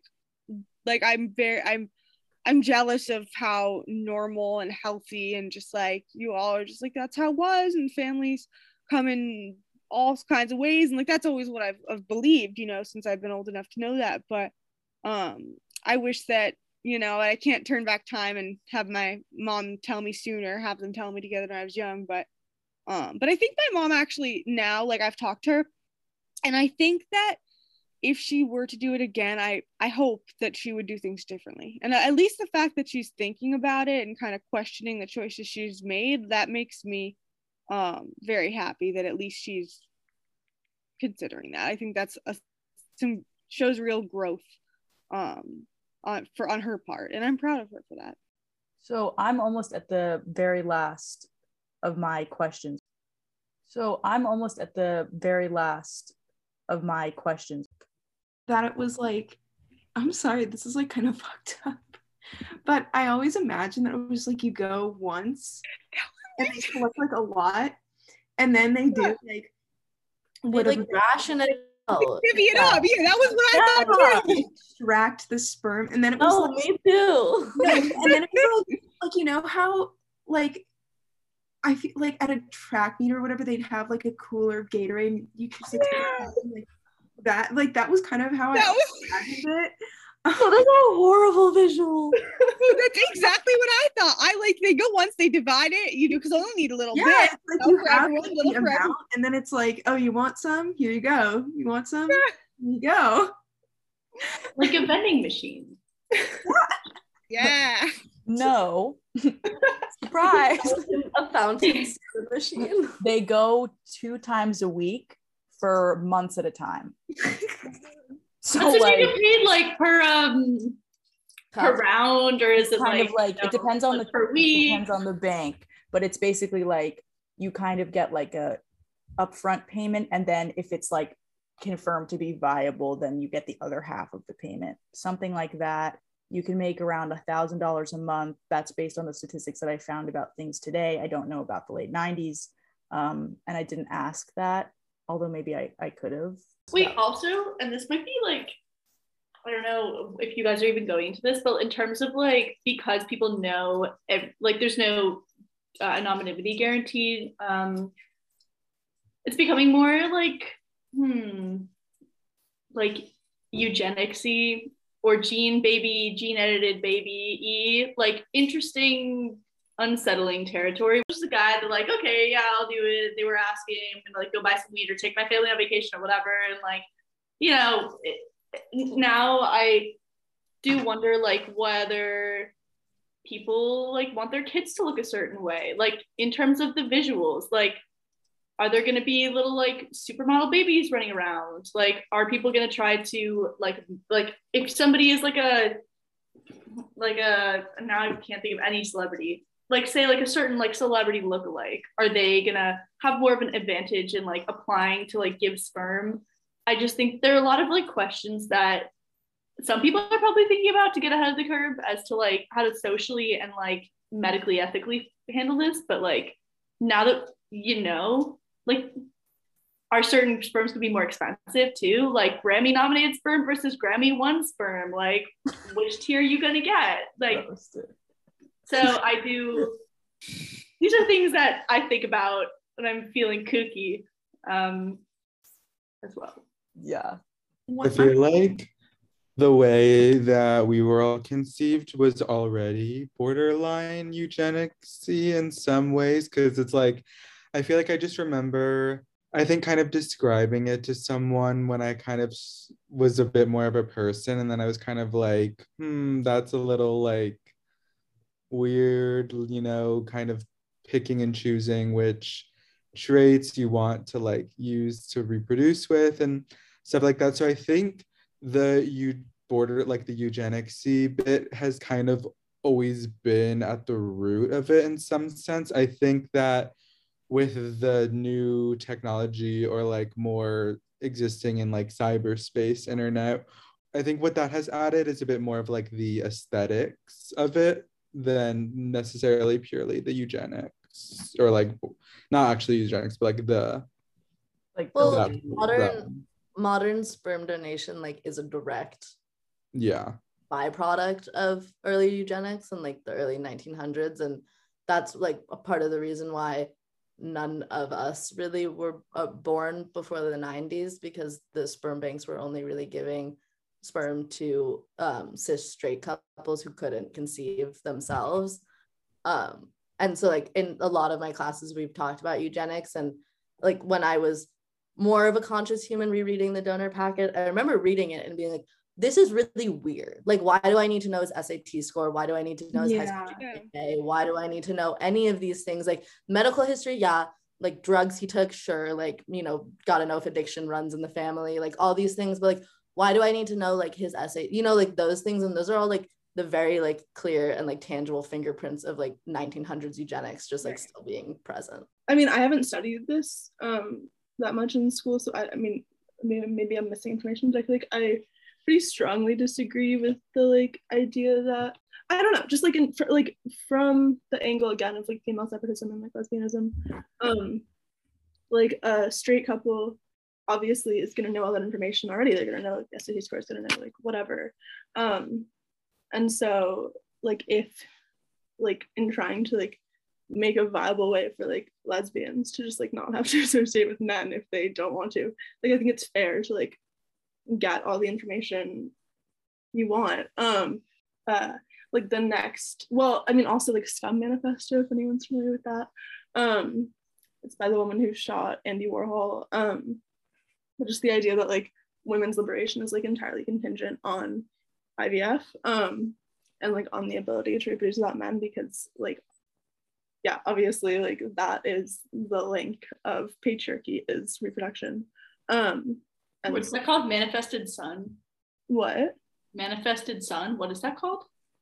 I'm jealous of how normal and healthy and just like you all are, just like that's how it was, and families come in all kinds of ways, and like that's always what I've believed, you know, since I've been old enough to know that. But I wish that, you know, I can't turn back time and have my mom tell me sooner, have them tell me together when I was young. But I think my mom actually now, like I've talked to her, and I think that if she were to do it again, I hope that she would do things differently. And at least the fact that she's thinking about it and kind of questioning the choices she's made, that makes me very happy that at least she's considering that. I think that's shows real growth on her part, and I'm proud of her for that.
So I'm almost at the very last of my questions.
That it was like I'm sorry, this is like kind of fucked up. But I always imagined that it was like you go once and they collect like a lot, and then they do like
They like ration it out.
Divvy it up. Yeah, that was what I thought too.
Extract the sperm, and then it was
me too.
And then it was like you know how like I feel like at a track meet or whatever they'd have like a cooler Gatorade. You could just like that. Like that was kind of how I imagined it.
Oh, that's a horrible visual.
That's exactly what I thought. I like they go once, they divide it, you do because I only need a little bit.
It's like you
for
have
everyone,
the
little for everyone.
amount, and then it's like, oh, you want some? Here you go. You want some? Here you go.
Like a vending machine.
Yeah.
No. Surprise.
A fountain machine.
They go 2 times a week for months at a time. So
That's
like
you get paid like per round, or is it
kind
like
of like it depends on
like
the
per week?
It depends on the bank, but it's basically like you kind of get like a upfront payment, and then if it's like confirmed to be viable, then you get the other half of the payment, something like that. You can make around $1,000 a month. That's based on the statistics that I found about things today. I don't know about the late 90s, and I didn't ask that, although maybe I could have.
Wait, also, and this might be like, I don't know if you guys are even going into this, but in terms of like, because people know, like there's no anonymity guaranteed, it's becoming more like, like eugenicsy or gene edited baby, like interesting, unsettling territory. Just a guy that like, okay, yeah, I'll do it. They were asking, I'm gonna like go buy some weed or take my family on vacation or whatever. And like, you know, now I do wonder like whether people like want their kids to look a certain way, like in terms of the visuals, like are there going to be little like supermodel babies running around? Like, are people going to try to like if somebody is like a now I can't think of any celebrity, like say like a certain like celebrity lookalike, are they gonna have more of an advantage in like applying to like give sperm? I just think there are a lot of like questions that some people are probably thinking about to get ahead of the curve as to like how to socially and like medically ethically handle this. But like now that you know, like are certain sperms could be more expensive too, like Grammy nominated sperm versus Grammy won sperm, like which tier are you gonna get? Like so I do, these are things that I think about when I'm feeling kooky as well.
Yeah.
I feel like the way that we were all conceived was already borderline eugenicsy in some ways, because it's like, I feel like I just remember, I think kind of describing it to someone when I kind of was a bit more of a person, and then I was kind of like, that's a little like weird, you know, kind of picking and choosing which traits you want to like use to reproduce with and stuff like that. So I think the eugenicsy bit has kind of always been at the root of it in some sense. I think that with the new technology or like more existing in like cyberspace, internet, I think what that has added is a bit more of like the aesthetics of it than necessarily purely the eugenics, or like not actually eugenics, but like the
like
modern sperm donation like is a direct
yeah
byproduct of early eugenics and like the early 1900s, and that's like a part of the reason why none of us really were born before the 90s, because the sperm banks were only really giving sperm to cis straight couples who couldn't conceive themselves, and so like in a lot of my classes we've talked about eugenics, and like when I was more of a conscious human rereading the donor packet, I remember reading it and being like, this is really weird. Like, why do I need to know his SAT score? Why do I need to know his high school GPA? Why do I need to know any of these things? Like medical history, yeah. Like drugs he took, sure. Like, you know, gotta know if addiction runs in the family, like all these things. But like, why do I need to know like his essay? You know, like those things. And those are all like the very like clear and like tangible fingerprints of like 1900s eugenics just like still being present.
I mean, I haven't studied this that much in school. So I mean, maybe I'm missing information, but I feel like I pretty strongly disagree with the like idea that, I don't know, just like from the angle again of like female separatism and like lesbianism, like a straight couple obviously is going to know all that information already. They're going to know like the SAT score is going to know like whatever, and so like if like in trying to like make a viable way for like lesbians to just like not have to associate with men if they don't want to, like I think it's fair to like get all the information you want. Like the next, well, I mean also like Scum Manifesto, if anyone's familiar with that. It's by the woman who shot Andy Warhol. But just the idea that like women's liberation is like entirely contingent on IVF, and like on the ability to reproduce without men, because like, yeah, obviously like that is the link of patriarchy is reproduction. And
what's that called? Manifested Son?
What?
Manifested Son? What is that called?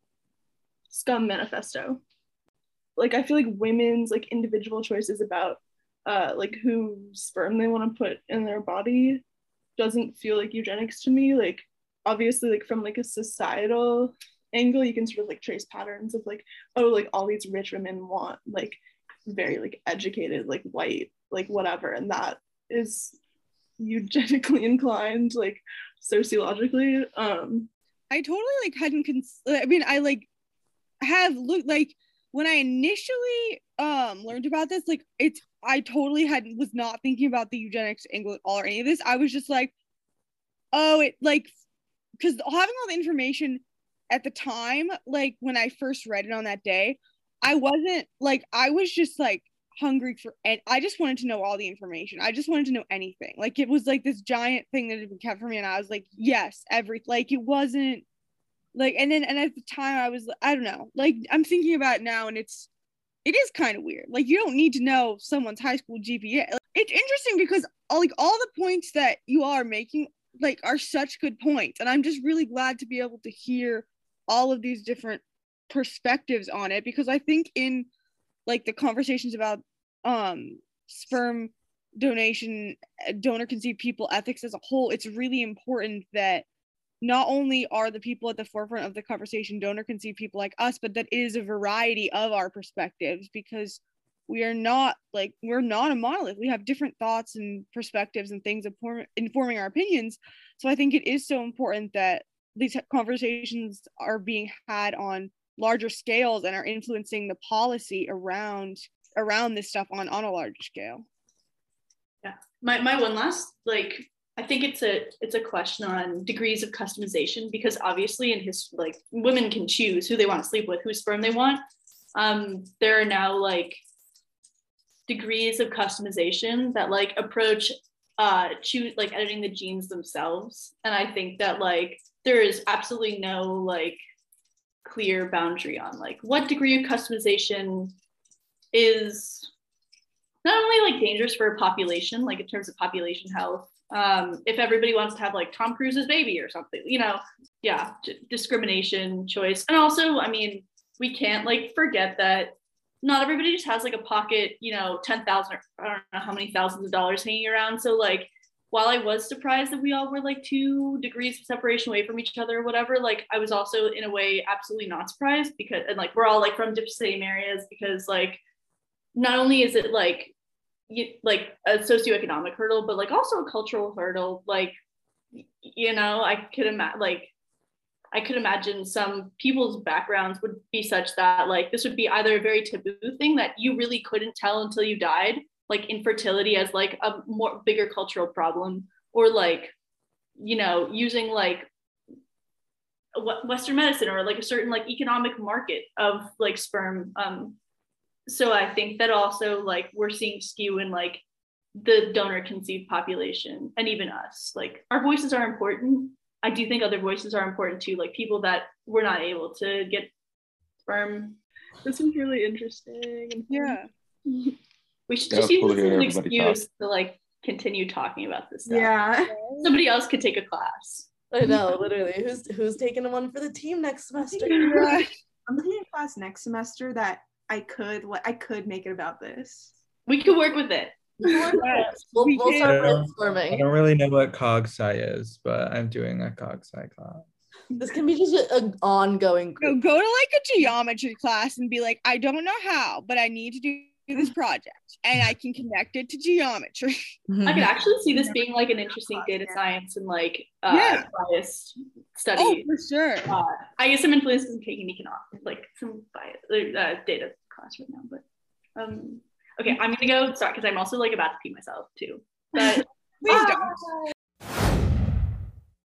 Scum Manifesto. Like I feel like women's like individual choices about like whose sperm they want to put in their body doesn't feel like eugenics to me. Like obviously like from like a societal angle you can sort of like trace patterns of like, oh, like all these rich women want like very like educated like white like whatever, and that is eugenically inclined like sociologically.
I totally like hadn't I mean I like have looked like when I initially learned about this, like it's I totally was not thinking about the eugenics angle at all or any of this. I was just like, oh, it like, because having all the information at the time, like when I first read it on that day, I wasn't like, I was just like hungry for, and I just wanted to know all the information. I just wanted to know anything. Like it was like this giant thing that had been kept from me, and I was like, yes, like it wasn't like, and at the time I was, I don't know, like I'm thinking about it now, and it is kind of weird. Like you don't need to know someone's high school GPA. Like, it's interesting because like all the points that you are making like are such good points, and I'm just really glad to be able to hear all of these different perspectives on it, because I think in like the conversations about sperm donation, donor conceived people ethics as a whole, it's really important that not only are the people at the forefront of the conversation donor conceived people like us, but that it is a variety of our perspectives, because we're not a monolith. We have different thoughts and perspectives and things informing our opinions. So I think it is so important that these conversations are being had on larger scales and are influencing the policy around this stuff on a large scale.
Yeah, my one last, like, I think it's a question on degrees of customization, because obviously in his, like, women can choose who they want to sleep with, whose sperm they want. There are now like degrees of customization that like approach choose like editing the genes themselves, and I think that like there is absolutely no like clear boundary on like what degree of customization is not only like dangerous for a population, like in terms of population health, if everybody wants to have like Tom Cruise's baby or something, you know, yeah, discrimination, choice. And also, I mean, we can't like forget that not everybody just has like a pocket, you know, 10,000 or I don't know how many thousands of dollars hanging around. So like, while I was surprised that we all were like 2 degrees of separation away from each other or whatever, like I was also in a way absolutely not surprised, because, and like we're all like from the same areas, because like not only is it like a socioeconomic hurdle, but like also a cultural hurdle. Like, you know, I could imagine some people's backgrounds would be such that like this would be either a very taboo thing that you really couldn't tell until you died, like infertility as like a more bigger cultural problem, or like, you know, using like Western medicine or like a certain like economic market of like sperm. So I think that also like we're seeing skew in like the donor conceived population, and even us, like our voices are important. I do think other voices are important too, like people that were not able to get sperm.
This is really interesting.
Yeah.
We should just use this as an excuse to like continue talking about this stuff.
Yeah.
Somebody else could take a class.
I know, literally. Who's taking one for the team next semester?
I'm taking a class next semester that I could make it about this.
We could work with it.
Yes,
We'll
we
start
I don't- I
brainstorming.
don't really know what cog sci is, but I'm doing a cog sci class.
This can be just an ongoing
No,
group.
go to like a geometry class and be like, I don't know how, but I need to do this project and I can connect it to geometry.
I could actually see this being like an interesting data science and like
Yeah.
bias
Oh,
study.
for sure.
I guess some influences in taking like some bias data class right now, but okay, I'm gonna go start because I'm also like about to pee myself too. But
Please don't.